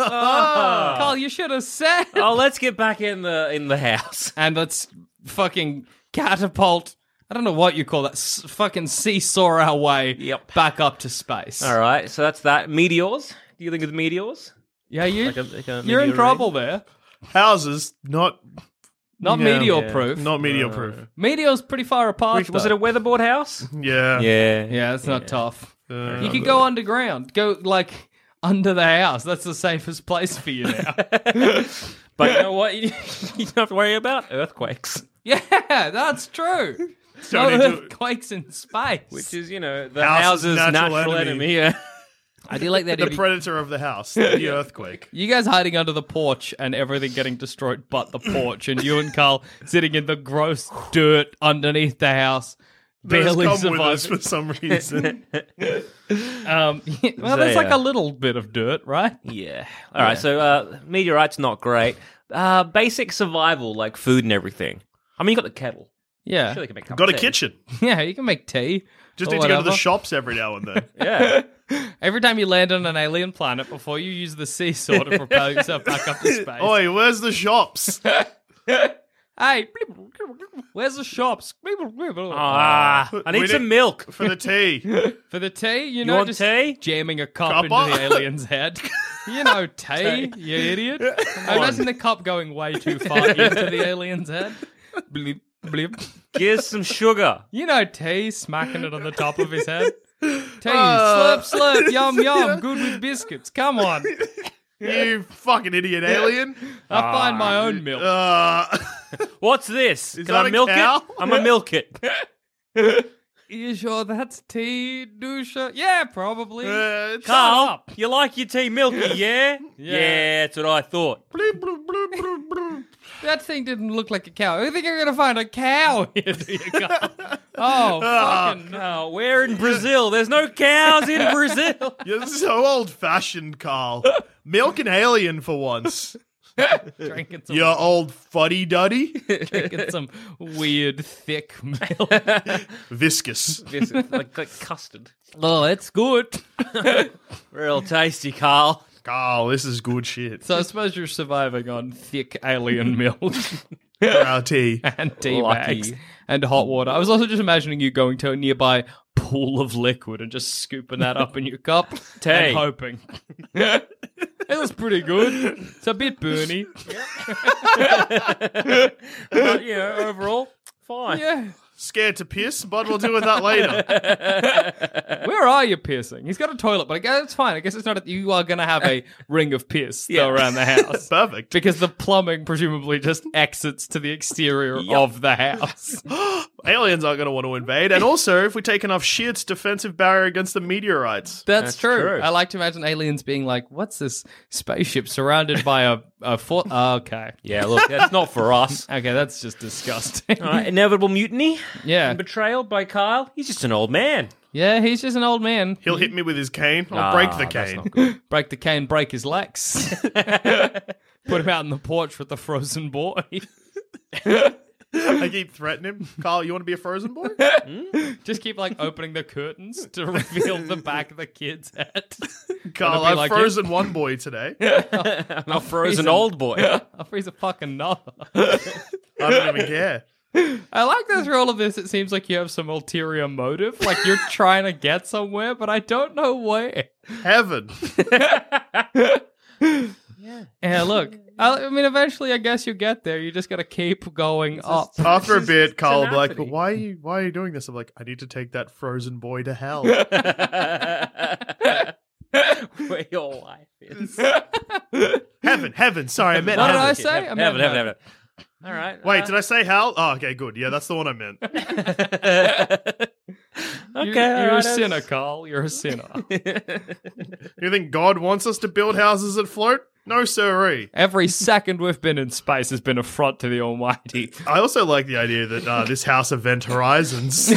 [SPEAKER 6] Carl, you should have said.
[SPEAKER 5] Oh, let's get back in the house.
[SPEAKER 6] And let's fucking catapult. I don't know what you call that. Fucking seesaw our way back up to space.
[SPEAKER 5] All right, so that's that. Meteors? Do you think it's meteors?
[SPEAKER 6] Yeah,
[SPEAKER 5] Like a
[SPEAKER 6] you're in
[SPEAKER 5] meteor
[SPEAKER 6] trouble there.
[SPEAKER 7] Houses, not
[SPEAKER 6] Meteor proof.
[SPEAKER 7] Not meteor proof.
[SPEAKER 6] Meteor's pretty far apart.
[SPEAKER 5] Was it a weatherboard house?
[SPEAKER 7] Yeah.
[SPEAKER 6] Yeah, it's not tough. You could go underground. Go, under the house. That's the safest place for you now.
[SPEAKER 5] But you know what? You don't have to worry about earthquakes.
[SPEAKER 6] Yeah, that's true. No
[SPEAKER 7] Don't need to-
[SPEAKER 6] earthquakes in space.
[SPEAKER 5] Which is, the
[SPEAKER 7] House's
[SPEAKER 5] house's
[SPEAKER 7] natural
[SPEAKER 5] natural
[SPEAKER 7] enemy.
[SPEAKER 5] enemy. Yeah.
[SPEAKER 6] I do like that.
[SPEAKER 7] The predator of the house, the earthquake.
[SPEAKER 6] You guys hiding under the porch and everything getting destroyed but the porch, and you and Carl sitting in the gross dirt underneath the house, barely
[SPEAKER 7] Come with us
[SPEAKER 6] surviving.
[SPEAKER 7] for some reason.
[SPEAKER 6] Well, there's a little bit of dirt, right?
[SPEAKER 5] Yeah. All right, so meteorites, not great. Basic survival, like food and everything. I mean, you got the kettle.
[SPEAKER 6] Yeah.
[SPEAKER 5] Sure, they can make
[SPEAKER 7] Got a
[SPEAKER 5] tea.
[SPEAKER 7] kitchen.
[SPEAKER 6] Yeah, you can make tea.
[SPEAKER 7] Just
[SPEAKER 6] or
[SPEAKER 7] need to go to the
[SPEAKER 6] whatever.
[SPEAKER 7] shops every now and then.
[SPEAKER 5] Yeah.
[SPEAKER 6] Every time you land on an alien planet, before you use the seesaw to propel yourself back up to space.
[SPEAKER 7] Oi, where's the shops?
[SPEAKER 6] Hey, where's the shops?
[SPEAKER 5] I
[SPEAKER 7] We
[SPEAKER 5] need some milk.
[SPEAKER 7] For the tea.
[SPEAKER 6] For the tea, you
[SPEAKER 5] want
[SPEAKER 6] just
[SPEAKER 5] tea?
[SPEAKER 6] jamming a cup
[SPEAKER 7] Cuppa?
[SPEAKER 6] into the alien's head. You know, tea, you idiot. I imagine the cup going way too far into the alien's head. Blip, blip.
[SPEAKER 5] Here's some sugar.
[SPEAKER 6] You know, tea, smacking it on the top of his head.
[SPEAKER 8] Slurp, slurp, yum, yum. Good with biscuits. Come on.
[SPEAKER 7] You fucking idiot alien.
[SPEAKER 8] I'll find my own milk.
[SPEAKER 5] What's this?
[SPEAKER 7] Is
[SPEAKER 5] Can
[SPEAKER 7] that
[SPEAKER 5] I
[SPEAKER 7] a
[SPEAKER 5] milk
[SPEAKER 7] cow?
[SPEAKER 5] it? I'm gonna milk it.
[SPEAKER 8] You sure that's tea, Dusha? Yeah, probably.
[SPEAKER 7] Shut
[SPEAKER 5] Carl,
[SPEAKER 7] up.
[SPEAKER 5] you like your tea milky, yeah? Yeah, that's what I thought.
[SPEAKER 7] Bloop, bloop, bloop, bloop, bloop.
[SPEAKER 8] That thing didn't look like a cow. I think you're going to find a cow here, do you, Carl? Oh, fucking no.
[SPEAKER 5] Oh, we're in Brazil. There's no cows in Brazil.
[SPEAKER 7] You're so old-fashioned, Carl. Milk an alien for once.
[SPEAKER 8] Drinking some,
[SPEAKER 7] You old fuddy-duddy.
[SPEAKER 8] drinking some weird, thick milk.
[SPEAKER 7] Viscous.
[SPEAKER 5] This is like custard.
[SPEAKER 8] Oh, that's good.
[SPEAKER 5] Real tasty, Carl.
[SPEAKER 7] Carl, this is good shit.
[SPEAKER 8] So I suppose you're surviving on thick alien milk
[SPEAKER 7] For our tea.
[SPEAKER 8] and tea
[SPEAKER 5] Lucky.
[SPEAKER 8] bags and hot water. I was also just imagining you going to a nearby pool of liquid and just scooping that up in your cup
[SPEAKER 5] Tea.
[SPEAKER 8] and hoping. It was pretty good. It's a bit burny.
[SPEAKER 5] But, overall, fine.
[SPEAKER 8] Yeah.
[SPEAKER 7] Scared to piss, but we'll deal with that later.
[SPEAKER 8] Where are you pissing? He's got a toilet, but I guess it's fine. I guess it's not. You are going to have a ring of piss though, around the house.
[SPEAKER 7] Perfect.
[SPEAKER 8] Because the plumbing presumably just exits to the exterior of the house.
[SPEAKER 7] Aliens aren't going to want to invade. And also, if we take enough shit, defensive barrier against the meteorites.
[SPEAKER 8] That's true.
[SPEAKER 5] true.
[SPEAKER 8] I like to imagine aliens being like, what's this spaceship surrounded by a fort? Okay.
[SPEAKER 5] Yeah, look, that's not for us.
[SPEAKER 8] Okay, that's just disgusting.
[SPEAKER 5] All right, inevitable mutiny.
[SPEAKER 8] Yeah.
[SPEAKER 5] And betrayal by Kyle. He's just an old man.
[SPEAKER 8] Yeah, he's just an old man.
[SPEAKER 7] He'll hit me with his cane. I'll break the cane.
[SPEAKER 8] Break the cane, break his legs. Put him out on the porch with the frozen boy.
[SPEAKER 7] I keep threatening him. Carl, you want to be a frozen boy?
[SPEAKER 8] Just keep like opening the curtains to reveal the back of the kid's head.
[SPEAKER 7] Carl,
[SPEAKER 8] be
[SPEAKER 7] I've
[SPEAKER 8] like
[SPEAKER 7] frozen one boy today.
[SPEAKER 5] I'm a frozen old boy.
[SPEAKER 8] I'll freeze a fucking another.
[SPEAKER 7] I don't even care.
[SPEAKER 8] I like that through all of this, it seems like you have some ulterior motive. Like you're trying to get somewhere, but I don't know where.
[SPEAKER 7] Heaven.
[SPEAKER 8] Yeah, look. I mean, eventually I guess you get there. You just got to keep going up.
[SPEAKER 7] After a bit, Carl will be like,
[SPEAKER 5] tenacity.
[SPEAKER 7] but why are you doing this? I'm like, I need to take that frozen boy to hell.
[SPEAKER 5] Where your wife is.
[SPEAKER 7] Heaven. Sorry, I meant
[SPEAKER 8] What did I
[SPEAKER 7] heaven.
[SPEAKER 8] say? I meant
[SPEAKER 5] Heaven. All right.
[SPEAKER 7] Wait, did I say hell? Oh, okay, good. Yeah, that's the one I meant.
[SPEAKER 8] You're a sinner, Carl. You're a sinner.
[SPEAKER 7] You think God wants us to build houses that float? No, sirree.
[SPEAKER 8] Every second we've been in space has been a front to the Almighty.
[SPEAKER 7] I also like the idea that this house Event Horizons.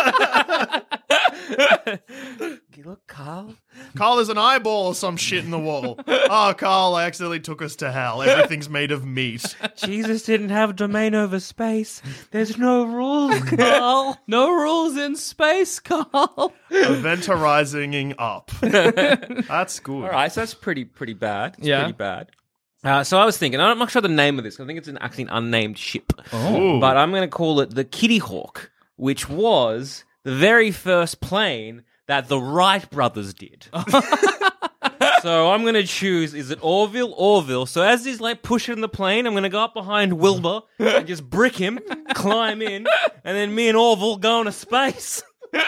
[SPEAKER 5] Look, Carl.
[SPEAKER 7] Carl, there's an eyeball or some shit in the wall. Oh, Carl, I accidentally took us to hell. Everything's made of meat.
[SPEAKER 5] Jesus didn't have domain over space. There's no rules, Carl.
[SPEAKER 8] No rules in space, Carl.
[SPEAKER 7] Event Horizoning up. That's good.
[SPEAKER 5] All right, so that's pretty bad. It's
[SPEAKER 8] Yeah.
[SPEAKER 5] pretty bad. So I was thinking, I'm not sure the name of this. I think it's actually an unnamed ship.
[SPEAKER 7] Ooh.
[SPEAKER 5] But I'm going to call it the Kitty Hawk, which was the very first plane that the Wright brothers did. So I'm going to choose, is it Orville? So as he's like pushing the plane, I'm going to go up behind Wilbur and just brick him, climb in, and then me and Orville go into space.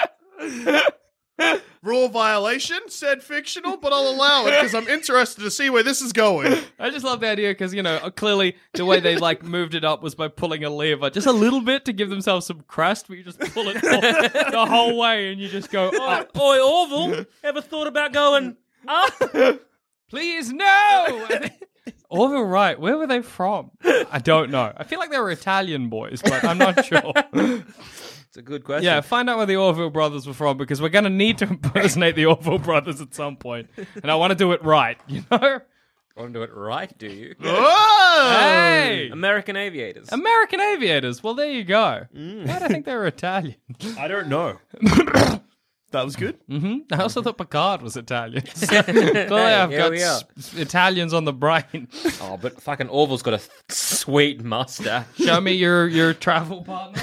[SPEAKER 7] Rule violation, said fictional, but I'll allow it because I'm interested to see where this is going.
[SPEAKER 8] I just love the idea because, clearly the way they moved it up was by pulling a lever just a little bit to give themselves some crest, but you just pull it the whole way and you just go, oh,
[SPEAKER 5] Oi, Orville, ever thought about going up?
[SPEAKER 8] please, no! Orville Wright, where were they from? I don't know. I feel like they were Italian boys, but I'm not sure.
[SPEAKER 5] It's a good question.
[SPEAKER 8] Yeah, find out where the Orville brothers were from because we're going to need to impersonate the Orville brothers at some point. And I want to do it right,
[SPEAKER 5] Want to do it right, do you?
[SPEAKER 7] Whoa!
[SPEAKER 8] Hey!
[SPEAKER 5] American Aviators.
[SPEAKER 8] American Aviators. Well, there you go. Why do I think they were Italian?
[SPEAKER 5] I don't know.
[SPEAKER 7] That was good.
[SPEAKER 8] I also thought Picard was Italian. Clearly I've
[SPEAKER 5] Here
[SPEAKER 8] got
[SPEAKER 5] we are.
[SPEAKER 8] Italians on the brain.
[SPEAKER 5] Oh, but fucking Orville's got a sweet mustache.
[SPEAKER 8] Show me your travel partner.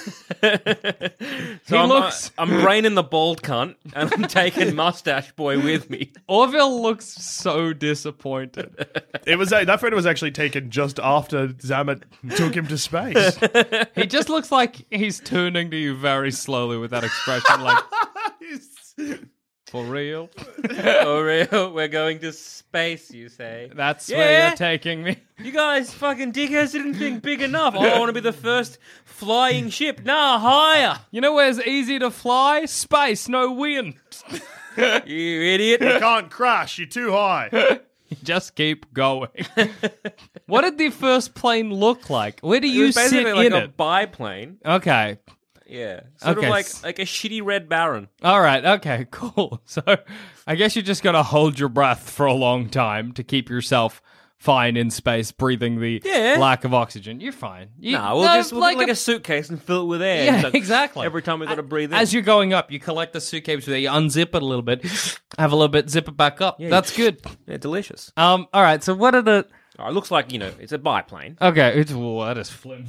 [SPEAKER 5] So I'm,
[SPEAKER 8] looks-
[SPEAKER 5] I'm braining the bald cunt, and I'm taking Mustache Boy with me.
[SPEAKER 8] Orville looks so disappointed.
[SPEAKER 7] It was that photo was actually taken just after Zamet took him to space.
[SPEAKER 8] He just looks like he's turning to you very slowly with that expression, like,
[SPEAKER 6] For real?
[SPEAKER 5] For real, we're going to space, you say?
[SPEAKER 6] That's where
[SPEAKER 5] Yeah.
[SPEAKER 6] you're taking me.
[SPEAKER 5] You guys fucking dickheads didn't think big enough. I want to be the first flying ship. Nah, higher.
[SPEAKER 6] You know where's easy to fly? Space, no wind.
[SPEAKER 5] You idiot.
[SPEAKER 7] You can't crash. You're too high.
[SPEAKER 6] Just keep going. What did the first plane look like? Where do
[SPEAKER 5] It
[SPEAKER 6] you
[SPEAKER 5] was
[SPEAKER 6] sit
[SPEAKER 5] basically like
[SPEAKER 6] in
[SPEAKER 5] a
[SPEAKER 6] it?
[SPEAKER 5] biplane.
[SPEAKER 6] Okay.
[SPEAKER 5] Yeah. Sort
[SPEAKER 6] Okay.
[SPEAKER 5] of like a shitty Red Baron.
[SPEAKER 6] All right. Okay, cool. So I guess you just got to hold your breath for a long time to keep yourself fine in space, breathing the
[SPEAKER 5] Yeah.
[SPEAKER 6] lack of oxygen. You're fine.
[SPEAKER 5] Nah, we'll get like a suitcase and fill it with air.
[SPEAKER 6] Yeah,
[SPEAKER 5] So
[SPEAKER 6] exactly.
[SPEAKER 5] Every time we got to breathe in.
[SPEAKER 6] As you're going up, you collect the suitcase with it, you unzip it a little bit, have a little bit, zip it back up. That's good.
[SPEAKER 5] Yeah, delicious.
[SPEAKER 6] All right. So what are the...
[SPEAKER 5] Oh, it looks like, it's a biplane.
[SPEAKER 6] Okay, that is flimsy.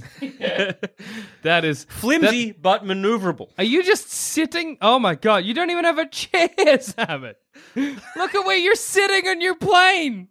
[SPEAKER 6] That is...
[SPEAKER 5] Flimsy, but maneuverable.
[SPEAKER 6] Are you just sitting? Oh my god, you don't even have a chair, Samet. Look at where you're sitting on your plane.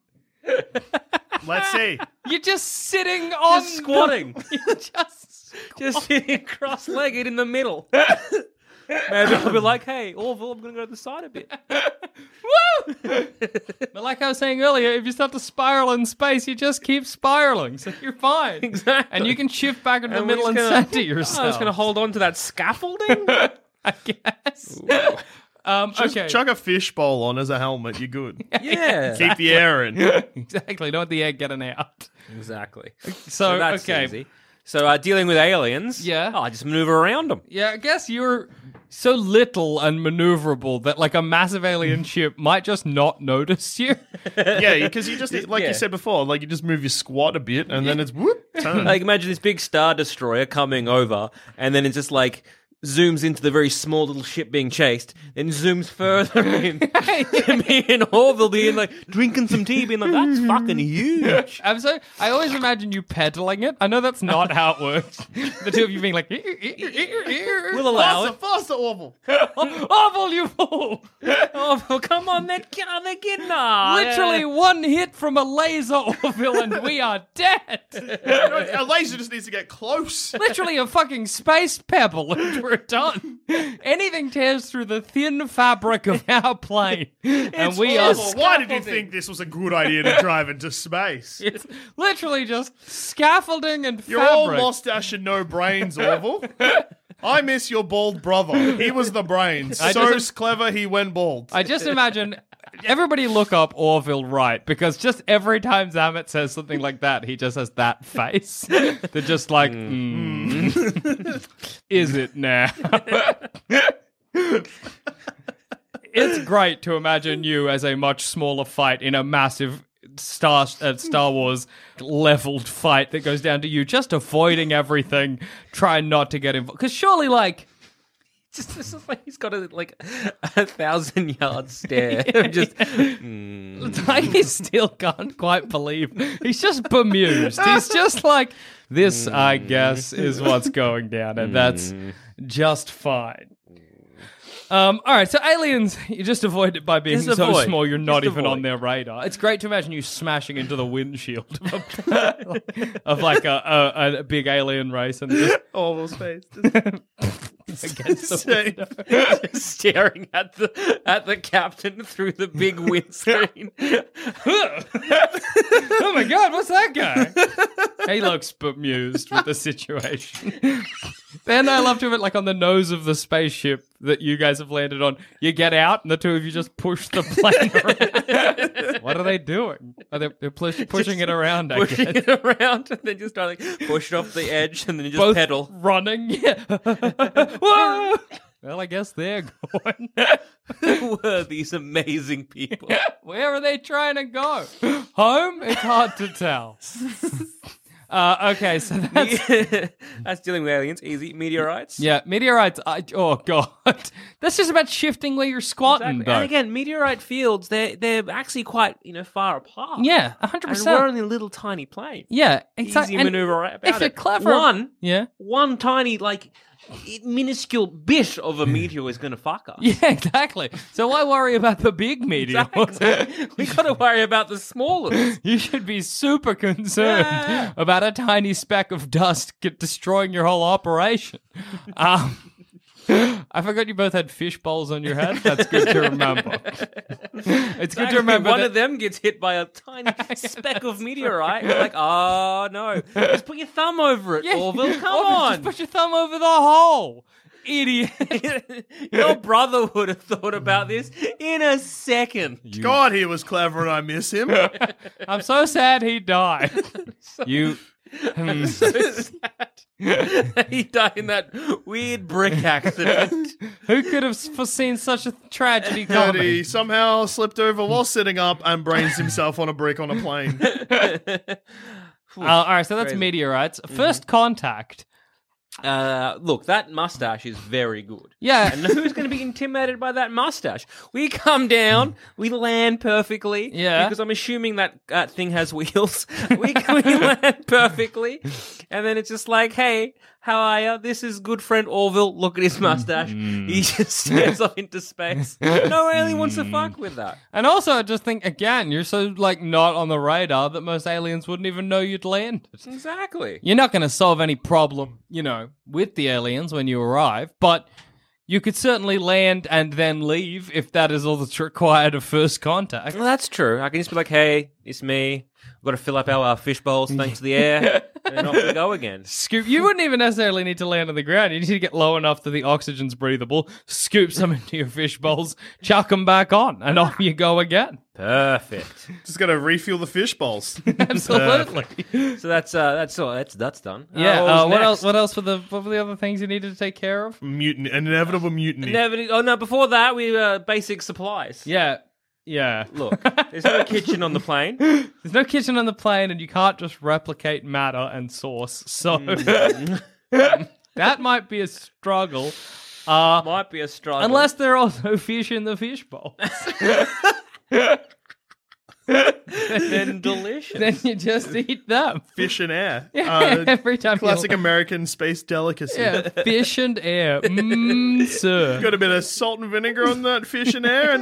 [SPEAKER 7] Let's see.
[SPEAKER 6] You're just sitting on...
[SPEAKER 5] Just squatting.
[SPEAKER 6] You're
[SPEAKER 5] Just sitting cross-legged in the middle. Maybe I'll be like, hey, Orville, I'm going to go to the side a bit.
[SPEAKER 6] Woo! But like I was saying earlier, if you start to spiral in space, you just keep spiraling, so you're fine.
[SPEAKER 5] Exactly.
[SPEAKER 6] And you can shift back into the
[SPEAKER 5] And we're
[SPEAKER 6] middle and
[SPEAKER 5] just gonna-
[SPEAKER 6] center yourself.
[SPEAKER 5] I was going to hold on to that scaffolding.
[SPEAKER 6] I guess.
[SPEAKER 7] Just
[SPEAKER 6] Okay.
[SPEAKER 7] chuck a fishbowl on as a helmet. You're good.
[SPEAKER 5] Yeah.
[SPEAKER 7] Keep the air in.
[SPEAKER 6] Exactly. Don't want the air getting out.
[SPEAKER 5] Exactly.
[SPEAKER 6] So,
[SPEAKER 5] that's
[SPEAKER 6] okay.
[SPEAKER 5] easy. So dealing with aliens,
[SPEAKER 6] Yeah.
[SPEAKER 5] I just maneuver around them.
[SPEAKER 6] Yeah, I guess you're so little and maneuverable that like a massive alien ship might just not notice you.
[SPEAKER 7] Yeah, because you just, like
[SPEAKER 5] Yeah.
[SPEAKER 7] you said before, like you just move your squat a bit and then it's whoop, turn.
[SPEAKER 5] Like imagine this big Star Destroyer coming over, and then it just like zooms into the very small little ship being chased, then zooms further in to me and Orville being like drinking some tea, being like, that's fucking huge.
[SPEAKER 6] I always imagine you pedaling it. I know that's not how it works. The two of you being like,
[SPEAKER 5] We'll allow it.
[SPEAKER 7] Faster, Orville.
[SPEAKER 6] Orville, you fool!
[SPEAKER 5] Orville, come on, that can't get no.
[SPEAKER 6] Literally one hit from a laser, Orville, and we are dead.
[SPEAKER 7] A laser just needs to get close.
[SPEAKER 6] Literally a fucking space pebble, and we're done. Anything tears through the thin fabric of our plane, and we are
[SPEAKER 7] Orville, why did you think this was a good idea to drive into space?
[SPEAKER 6] It's literally just scaffolding and
[SPEAKER 7] You're
[SPEAKER 6] fabric.
[SPEAKER 7] all mustache and no brains, Orville. I miss your bald brother. He was the brains. Clever, he went bald.
[SPEAKER 6] I just imagine everybody look up Orville Wright, because just every time Zamet says something like that, he just has that face. They're just like, is it now? It's great to imagine you as a much smaller fight in a massive Star Wars leveled fight that goes down to you just avoiding everything, trying not to get involved. Because surely, like,
[SPEAKER 5] Just like he's got a 1,000-yard stare. Just
[SPEAKER 6] I still can't quite believe he's just bemused. He's just like, this, I guess, is what's going down, and that's just fine. All right, so aliens, you just avoid it by being
[SPEAKER 5] Just
[SPEAKER 6] so
[SPEAKER 5] avoid.
[SPEAKER 6] small you're not
[SPEAKER 5] Just
[SPEAKER 6] even on
[SPEAKER 5] avoid.
[SPEAKER 6] their radar. It's great to imagine you smashing into the windshield of like a big alien race and just
[SPEAKER 7] Orville's face.
[SPEAKER 6] against the window.
[SPEAKER 5] staring at the captain through the big windscreen.
[SPEAKER 6] Oh my god, what's that guy? He looks bemused with the situation. Then I love to have it like on the nose of the spaceship that you guys have landed on. You get out and the two of you just push the plane around. What are they doing? They're pushing it around, I
[SPEAKER 5] Pushing
[SPEAKER 6] guess.
[SPEAKER 5] it around and then just trying to push it off the edge and then you just
[SPEAKER 6] Both
[SPEAKER 5] pedal.
[SPEAKER 6] running. Yeah. Whoa! Well, I guess they're going.
[SPEAKER 5] Who were these amazing people?
[SPEAKER 6] Where are they trying to go? Home? It's hard to tell. Okay, so
[SPEAKER 5] That's dealing with aliens. Easy. Meteorites.
[SPEAKER 6] yeah, meteorites. Oh god, that's just about shifting where you're squatting.
[SPEAKER 5] Exactly.
[SPEAKER 6] Though.
[SPEAKER 5] And again, meteorite fields, they're actually quite, far apart.
[SPEAKER 6] Yeah,
[SPEAKER 5] And
[SPEAKER 6] 100%.
[SPEAKER 5] we're only a little tiny plane.
[SPEAKER 6] Yeah, exactly.
[SPEAKER 5] Easy maneuver about
[SPEAKER 6] if you're
[SPEAKER 5] it.
[SPEAKER 6] clever, yeah,
[SPEAKER 5] One tiny, minuscule bit of a meteor is going to fuck us.
[SPEAKER 6] yeah, exactly. So why worry about the big meteor?
[SPEAKER 5] Exactly. We got to worry about the smallest.
[SPEAKER 6] You should be super concerned about a tiny speck of dust destroying your whole operation. I forgot you both had fish bowls on your head. That's good to remember. It's good to remember
[SPEAKER 5] one
[SPEAKER 6] that-
[SPEAKER 5] of them gets hit by a tiny speck of meteorite. You're like, oh no. Just put your thumb over it, Orville. Come on.
[SPEAKER 6] Just put your thumb over the hole. Idiot.
[SPEAKER 5] Your brother would have thought about this in a second.
[SPEAKER 7] God, he was clever and I miss him.
[SPEAKER 6] I'm so sad he died. You.
[SPEAKER 5] So sad. He died in that weird brick accident.
[SPEAKER 6] Who could have foreseen such a tragedy
[SPEAKER 7] And
[SPEAKER 6] coming?
[SPEAKER 7] he somehow slipped over while sitting up and brains himself on a brick on a plane.
[SPEAKER 6] All right, so that's
[SPEAKER 5] Crazy.
[SPEAKER 6] meteorites. First contact.
[SPEAKER 5] Look, that mustache is very good.
[SPEAKER 6] Yeah.
[SPEAKER 5] And who's going to be intimidated by that mustache? We come down, we land perfectly.
[SPEAKER 6] Yeah.
[SPEAKER 5] Because I'm assuming that thing has wheels. We land perfectly. And then it's just like, hey, how are you? This is good friend Orville. Look at his mustache. He just stares off into space. No alien wants to fuck with that.
[SPEAKER 6] And also, I just think, again, you're so, like, not on the radar that most aliens wouldn't even know you'd landed.
[SPEAKER 5] Exactly.
[SPEAKER 6] You're not going to solve any problem, you know, with the aliens when you arrive, but you could certainly land and then leave if that is all that's required of first contact.
[SPEAKER 5] Well, that's true. I can just be like, hey, it's me. We've got to fill up our fish bowls thanks to the air. And then off we go again.
[SPEAKER 6] Scoop. You wouldn't even necessarily need to land on the ground. You need to get low enough that the oxygen's breathable, scoop some into your fish bowls, chuck them back on, and off you go again.
[SPEAKER 5] Perfect.
[SPEAKER 7] Just got to refuel the fish bowls.
[SPEAKER 6] Absolutely.
[SPEAKER 5] So that's all. That's done.
[SPEAKER 6] Yeah.
[SPEAKER 5] What was
[SPEAKER 6] What
[SPEAKER 5] next?
[SPEAKER 6] else? What were the other things you needed to take care of?
[SPEAKER 7] An inevitable mutiny.
[SPEAKER 5] Oh no! Before that, we basic supplies.
[SPEAKER 6] Yeah. Yeah.
[SPEAKER 5] Look, there's no kitchen on the plane.
[SPEAKER 6] There's no kitchen on the plane, and you can't just replicate matter and source. So that might be a struggle.
[SPEAKER 5] Might be a struggle.
[SPEAKER 6] Unless there are also fish in the fish bowl.
[SPEAKER 5] then delicious.
[SPEAKER 6] Then you just eat them.
[SPEAKER 7] Fish and air.
[SPEAKER 6] Every time
[SPEAKER 7] Classic
[SPEAKER 6] you
[SPEAKER 7] American space delicacy.
[SPEAKER 6] yeah, fish and air. Sir.
[SPEAKER 7] Got a bit of salt and vinegar on that fish and air, and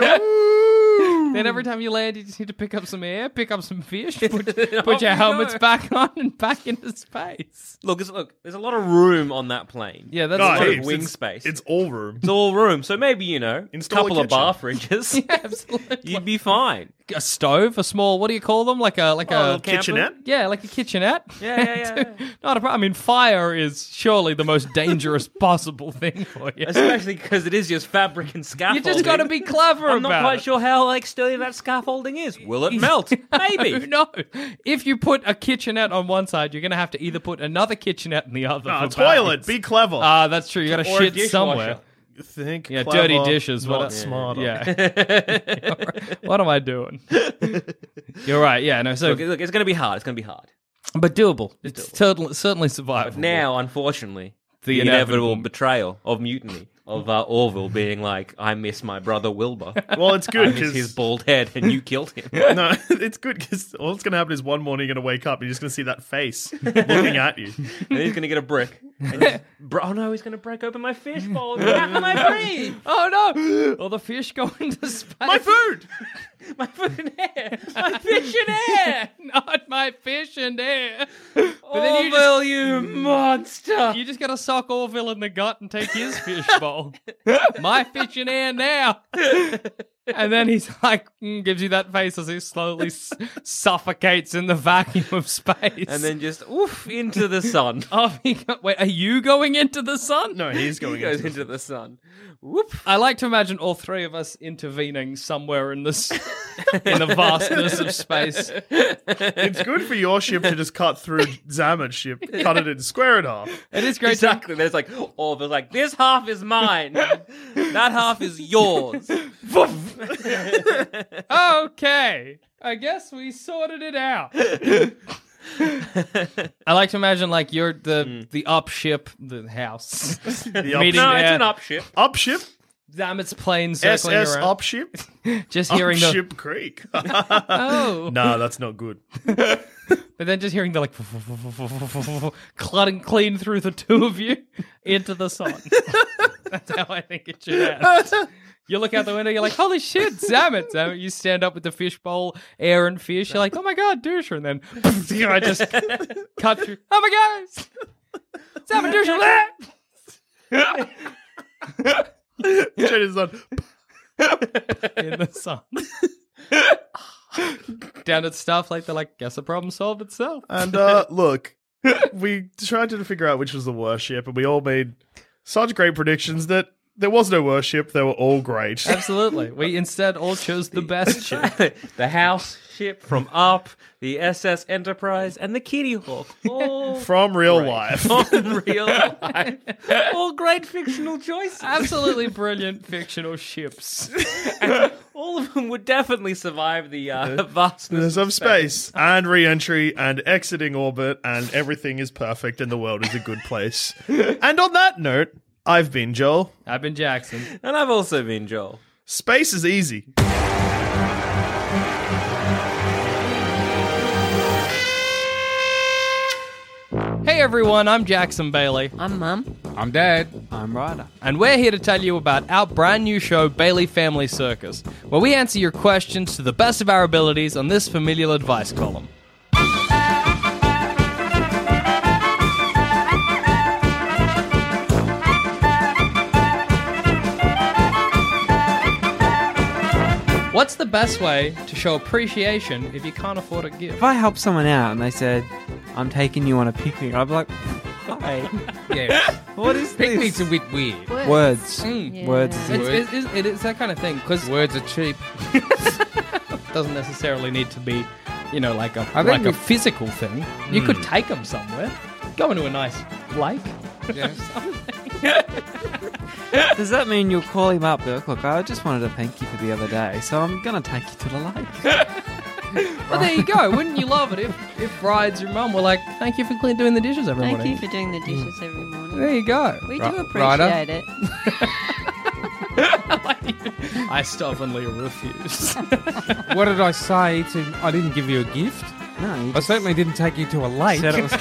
[SPEAKER 7] ooh.
[SPEAKER 6] Then every time you land, you just need to pick up some air, pick up some fish, put
[SPEAKER 5] Off
[SPEAKER 6] your
[SPEAKER 5] you
[SPEAKER 6] helmets
[SPEAKER 5] go.
[SPEAKER 6] back on, and back into space.
[SPEAKER 5] Look, there's a lot of room on that plane.
[SPEAKER 6] Yeah, that's
[SPEAKER 7] God,
[SPEAKER 5] a lot of
[SPEAKER 7] heaps.
[SPEAKER 5] wing
[SPEAKER 7] It's-
[SPEAKER 5] space.
[SPEAKER 7] It's all room.
[SPEAKER 5] It's all room. So maybe, a
[SPEAKER 7] Install a
[SPEAKER 5] couple of
[SPEAKER 7] kitchen.
[SPEAKER 5] bar fridges.
[SPEAKER 6] Yeah, absolutely.
[SPEAKER 5] You'd be fine.
[SPEAKER 6] A stove, a small. What do you call them? Like a
[SPEAKER 5] little camper.
[SPEAKER 7] Kitchenette?
[SPEAKER 6] yeah, like a kitchenette.
[SPEAKER 5] Yeah.
[SPEAKER 6] Not a problem. I mean, fire is surely the most dangerous possible thing for you.
[SPEAKER 5] Especially because it is just fabric and
[SPEAKER 6] You
[SPEAKER 5] scaffolding.
[SPEAKER 6] just got to be clever
[SPEAKER 5] I'm
[SPEAKER 6] about
[SPEAKER 5] not quite
[SPEAKER 6] it.
[SPEAKER 5] sure how sturdy that scaffolding is. Will it melt? Maybe.
[SPEAKER 6] No. If you put a kitchenette on one side, you're going to have to either put another kitchenette on the other.
[SPEAKER 7] No,
[SPEAKER 6] for
[SPEAKER 7] toilet.
[SPEAKER 6] balance.
[SPEAKER 7] Be clever.
[SPEAKER 6] Ah, that's true. You got to
[SPEAKER 5] Or a
[SPEAKER 6] shit
[SPEAKER 5] dishwasher.
[SPEAKER 6] somewhere.
[SPEAKER 7] Think
[SPEAKER 6] Yeah,
[SPEAKER 7] clever,
[SPEAKER 6] dirty dishes.
[SPEAKER 7] not
[SPEAKER 6] What
[SPEAKER 7] smarter.
[SPEAKER 6] Yeah. What am I doing? You're right. Yeah. No. So,
[SPEAKER 5] Look, it's going to be hard. It's going to be hard.
[SPEAKER 6] but doable. It's certainly survivable.
[SPEAKER 5] Now, unfortunately,
[SPEAKER 6] The
[SPEAKER 5] the inevitable
[SPEAKER 6] inevitable-
[SPEAKER 5] betrayal of mutiny. Of Orville being like, I miss my brother Wilbur.
[SPEAKER 7] Well, it's
[SPEAKER 5] I
[SPEAKER 7] good
[SPEAKER 5] miss
[SPEAKER 7] because
[SPEAKER 5] his bald head and you killed him.
[SPEAKER 7] no, it's good because all that's going to happen is one morning you're going to wake up and you're just going to see that face looking at you.
[SPEAKER 5] And he's going to get a brick. And oh no, he's going to break open my fish bowl. How can I breathe?
[SPEAKER 6] Oh no! All the fish go into space.
[SPEAKER 7] My food.
[SPEAKER 5] My food and air. My fish and air.
[SPEAKER 6] Not my fish and air. But then
[SPEAKER 5] Orville, you monster.
[SPEAKER 6] you just gotta sock Orville in the gut and take his fish bowl. My fish and air now. And then he's like, gives you that face as he slowly suffocates in the vacuum of space.
[SPEAKER 5] And then just oof into the sun.
[SPEAKER 6] oh, wait, are you going into the sun?
[SPEAKER 7] No, he's going
[SPEAKER 5] He goes
[SPEAKER 7] into
[SPEAKER 5] into the sun. Whoop.
[SPEAKER 6] I like to imagine all three of us intervening somewhere in this, in the vastness of space.
[SPEAKER 7] It's good for your ship to just cut through Zamet's ship, cut it in, square it off.
[SPEAKER 6] It is great.
[SPEAKER 5] Exactly. There's like, Orville's like, this half is mine. That half is yours.
[SPEAKER 6] Okay, I guess we sorted it out. I like to imagine like you're the up ship, the house.
[SPEAKER 7] The
[SPEAKER 6] Meeting
[SPEAKER 5] No,
[SPEAKER 6] there.
[SPEAKER 5] it's an up ship.
[SPEAKER 7] up ship,
[SPEAKER 6] Zamet's plane circling
[SPEAKER 7] SS
[SPEAKER 6] around.
[SPEAKER 7] up ship,
[SPEAKER 6] Just
[SPEAKER 7] up
[SPEAKER 6] hearing the
[SPEAKER 7] ship creek.
[SPEAKER 6] oh,
[SPEAKER 7] No, that's not good.
[SPEAKER 6] but then just hearing the like clutting clean through the two of you into the sun. That's how I think it should end. You look out the window, you're like, holy shit, Zamet. Zamet, you stand up with the fishbowl, air and fish. You're like, oh my God, Dusher. And then I just cut through. Oh my God. Zamet, Dusher.
[SPEAKER 7] Shading the sun.
[SPEAKER 8] in the sun. Down at Starfleet, they're like, guess the problem solved itself.
[SPEAKER 7] And look, we tried to figure out which was the worst ship, and we all made such great predictions that there was no worst ship. They were all great.
[SPEAKER 8] Absolutely. We instead all chose the best ship.
[SPEAKER 5] The house ship from Up, the SS Enterprise, and the Kitty Hawk. All
[SPEAKER 7] From real life.
[SPEAKER 5] from real life. All great fictional choices.
[SPEAKER 8] Absolutely brilliant fictional ships.
[SPEAKER 5] All of them would definitely survive the vastness
[SPEAKER 7] Of space and re-entry and exiting orbit, and everything is perfect and the world is a good place. And on that note, I've been Joel.
[SPEAKER 8] I've been Jackson.
[SPEAKER 5] And I've also been Joel.
[SPEAKER 7] Space is easy.
[SPEAKER 8] Hey everyone, I'm Jackson Bailey.
[SPEAKER 3] I'm Mum.
[SPEAKER 9] I'm Dad. I'm Ryder.
[SPEAKER 8] And we're here to tell you about our brand new show, Bailey Family Circus, where we answer your questions to the best of our abilities on this familial advice column. What's the best way to show appreciation if you can't afford a gift?
[SPEAKER 9] If I help someone out and they said, I'm taking you on a picnic, I'd be like, hi.
[SPEAKER 10] Yeah.
[SPEAKER 9] What is
[SPEAKER 10] Picnic's
[SPEAKER 9] this?
[SPEAKER 10] a bit weird.
[SPEAKER 9] Words.
[SPEAKER 8] Mm.
[SPEAKER 9] Words is
[SPEAKER 8] It is that kind of thing, because
[SPEAKER 10] Words are cheap.
[SPEAKER 8] doesn't necessarily need to be, like
[SPEAKER 10] I
[SPEAKER 8] a
[SPEAKER 10] think
[SPEAKER 8] physical thing. You could take them somewhere, go into a nice lake.
[SPEAKER 10] Yeah.
[SPEAKER 9] Does that mean you'll call him up? Be like, look, I just wanted to thank you for the other day, so I'm going to take you to the lake.
[SPEAKER 8] Well, there you go. Wouldn't you love it if brides, your mum were like, thank you for doing the dishes every
[SPEAKER 11] Thank
[SPEAKER 8] morning.
[SPEAKER 11] you for doing the dishes every morning.
[SPEAKER 8] There you go.
[SPEAKER 11] We do
[SPEAKER 10] Ryder?
[SPEAKER 11] appreciate it.
[SPEAKER 8] I stubbornly refused.
[SPEAKER 10] What did I say? I didn't give you a gift?
[SPEAKER 9] No, you
[SPEAKER 10] I
[SPEAKER 9] just
[SPEAKER 10] certainly didn't take you to a lake.
[SPEAKER 9] said it was...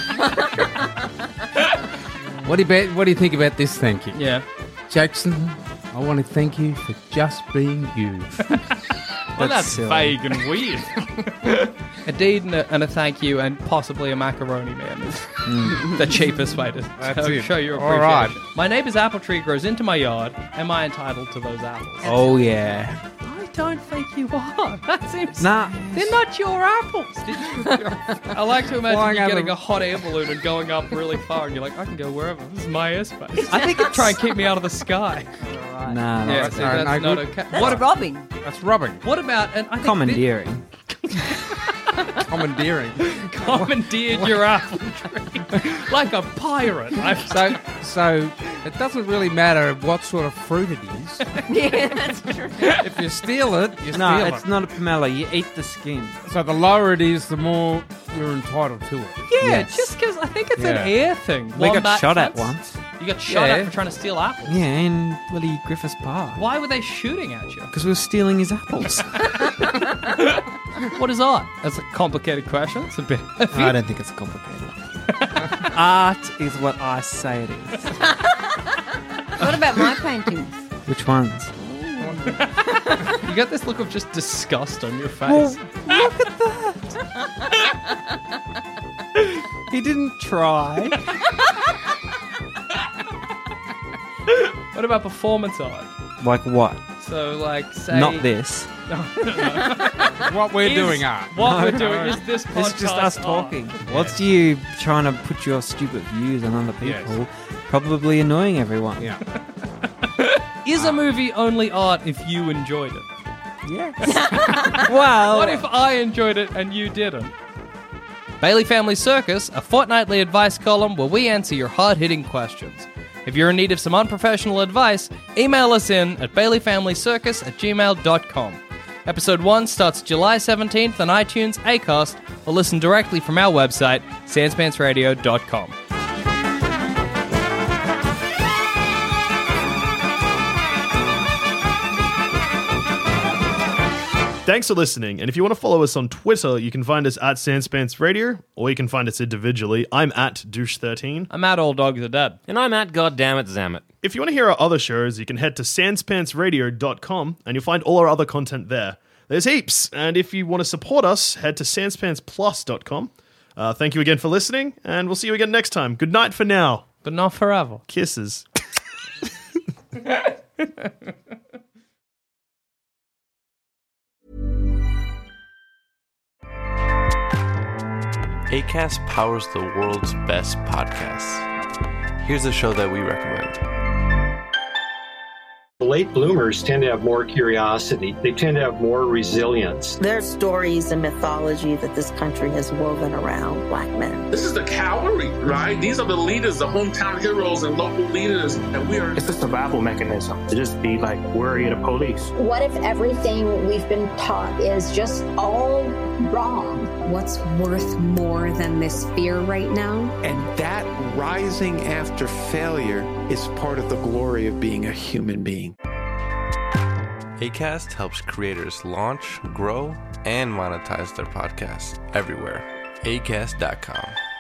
[SPEAKER 10] What do you think about this thank you?
[SPEAKER 8] Yeah.
[SPEAKER 10] Jackson, I want to thank you for just being you.
[SPEAKER 8] Well, that's
[SPEAKER 9] silly.
[SPEAKER 8] vague and weird. A deed and a thank you and possibly a macaroni man is the cheapest way to show your appreciation.
[SPEAKER 10] All right.
[SPEAKER 8] My neighbour's apple tree grows into my yard. Am I entitled to those apples?
[SPEAKER 9] Oh, yeah.
[SPEAKER 8] I don't think you are. That seems...
[SPEAKER 9] Nah.
[SPEAKER 8] They're not your apples. I like to imagine
[SPEAKER 9] Flying
[SPEAKER 8] you
[SPEAKER 9] out
[SPEAKER 8] getting
[SPEAKER 9] of-
[SPEAKER 8] a hot air balloon and going up really far, and you're like, I can go wherever. This is my airspace.
[SPEAKER 9] I think
[SPEAKER 8] Try and keep me out of the sky.
[SPEAKER 9] Nah,
[SPEAKER 8] Yeah,
[SPEAKER 9] that's
[SPEAKER 8] see,
[SPEAKER 10] no,
[SPEAKER 8] that's
[SPEAKER 10] no
[SPEAKER 8] not
[SPEAKER 10] good.
[SPEAKER 8] okay.
[SPEAKER 11] That's robbing.
[SPEAKER 10] That's robbing.
[SPEAKER 8] What about... And I think
[SPEAKER 9] commandeering.
[SPEAKER 10] Commandeering.
[SPEAKER 8] commandeered your apple tree like a pirate.
[SPEAKER 10] So it doesn't really matter what sort of fruit it is.
[SPEAKER 11] Yeah, that's true.
[SPEAKER 10] If you steal it, you steal
[SPEAKER 9] No,
[SPEAKER 10] it.
[SPEAKER 9] it's not a pomelo. You eat the skin.
[SPEAKER 10] So the lower it is, the more you're entitled to it.
[SPEAKER 8] Yeah,
[SPEAKER 9] Yes.
[SPEAKER 8] just because I think it's an
[SPEAKER 10] Yeah.
[SPEAKER 8] air thing.
[SPEAKER 9] We got
[SPEAKER 8] Wombat
[SPEAKER 9] shot at
[SPEAKER 8] fence.
[SPEAKER 9] once.
[SPEAKER 8] You got shot
[SPEAKER 10] Yeah.
[SPEAKER 8] at for trying to steal apples.
[SPEAKER 9] Yeah, in bloody Griffiths Park.
[SPEAKER 8] Why were they shooting at you?
[SPEAKER 9] Because we were stealing his apples.
[SPEAKER 8] What is art? That's a complicated question. It's a bit.
[SPEAKER 9] I don't think it's complicated. Art is what I say it is.
[SPEAKER 11] What about my paintings?
[SPEAKER 9] Which ones?
[SPEAKER 8] You got this look of just disgust on your face.
[SPEAKER 9] Look at that. He didn't try.
[SPEAKER 8] What about performance art?
[SPEAKER 9] Like what?
[SPEAKER 8] So, like, say
[SPEAKER 9] Not this.
[SPEAKER 10] What we're
[SPEAKER 8] Is-
[SPEAKER 10] doing art.
[SPEAKER 8] What we're doing is this podcast.
[SPEAKER 9] It's just us
[SPEAKER 8] art.
[SPEAKER 9] talking. What's you trying to put your stupid views on other people? Probably annoying everyone.
[SPEAKER 10] Yeah.
[SPEAKER 8] Is a movie only art if you enjoyed it?
[SPEAKER 9] Yes. Well,
[SPEAKER 8] What if I enjoyed it and you didn't? Bailey Family Circus, a fortnightly advice column where we answer your hard-hitting questions. If you're in need of some unprofessional advice, email us in at baileyfamilycircus@gmail.com. Episode 1 starts July 17th on iTunes, Acast, or listen directly from our website, sanspantsradio.com.
[SPEAKER 7] Thanks for listening, and if you want to follow us on Twitter, you can find us at Sanspants Radio, or you can find us individually. I'm at Douche13.
[SPEAKER 8] I'm at All Dogs Are Dead.
[SPEAKER 5] And I'm at Goddammit Zammit.
[SPEAKER 7] If you want to hear our other shows, you can head to sanspantsradio.com, and you'll find all our other content there. There's heaps, and if you want to support us, head to sanspantsplus.com. Thank you again for listening, and we'll see you again next time. Good night for now.
[SPEAKER 8] But not forever.
[SPEAKER 7] Kisses.
[SPEAKER 12] Acast powers the world's best podcasts. Here's a show that we recommend.
[SPEAKER 13] Late bloomers tend to have more curiosity. They tend to have more resilience.
[SPEAKER 14] There are stories and mythology that this country has woven around black men.
[SPEAKER 15] This is the cavalry, right? These are the leaders, the hometown heroes and local leaders. And we are...
[SPEAKER 16] It's a survival mechanism to just be like, worry of the police.
[SPEAKER 17] What if everything we've been taught is just all wrong?
[SPEAKER 18] What's worth more than this fear right now?
[SPEAKER 19] And that rising after failure is part of the glory of being a human being.
[SPEAKER 12] Acast helps creators launch, grow, and monetize their podcasts everywhere. Acast.com.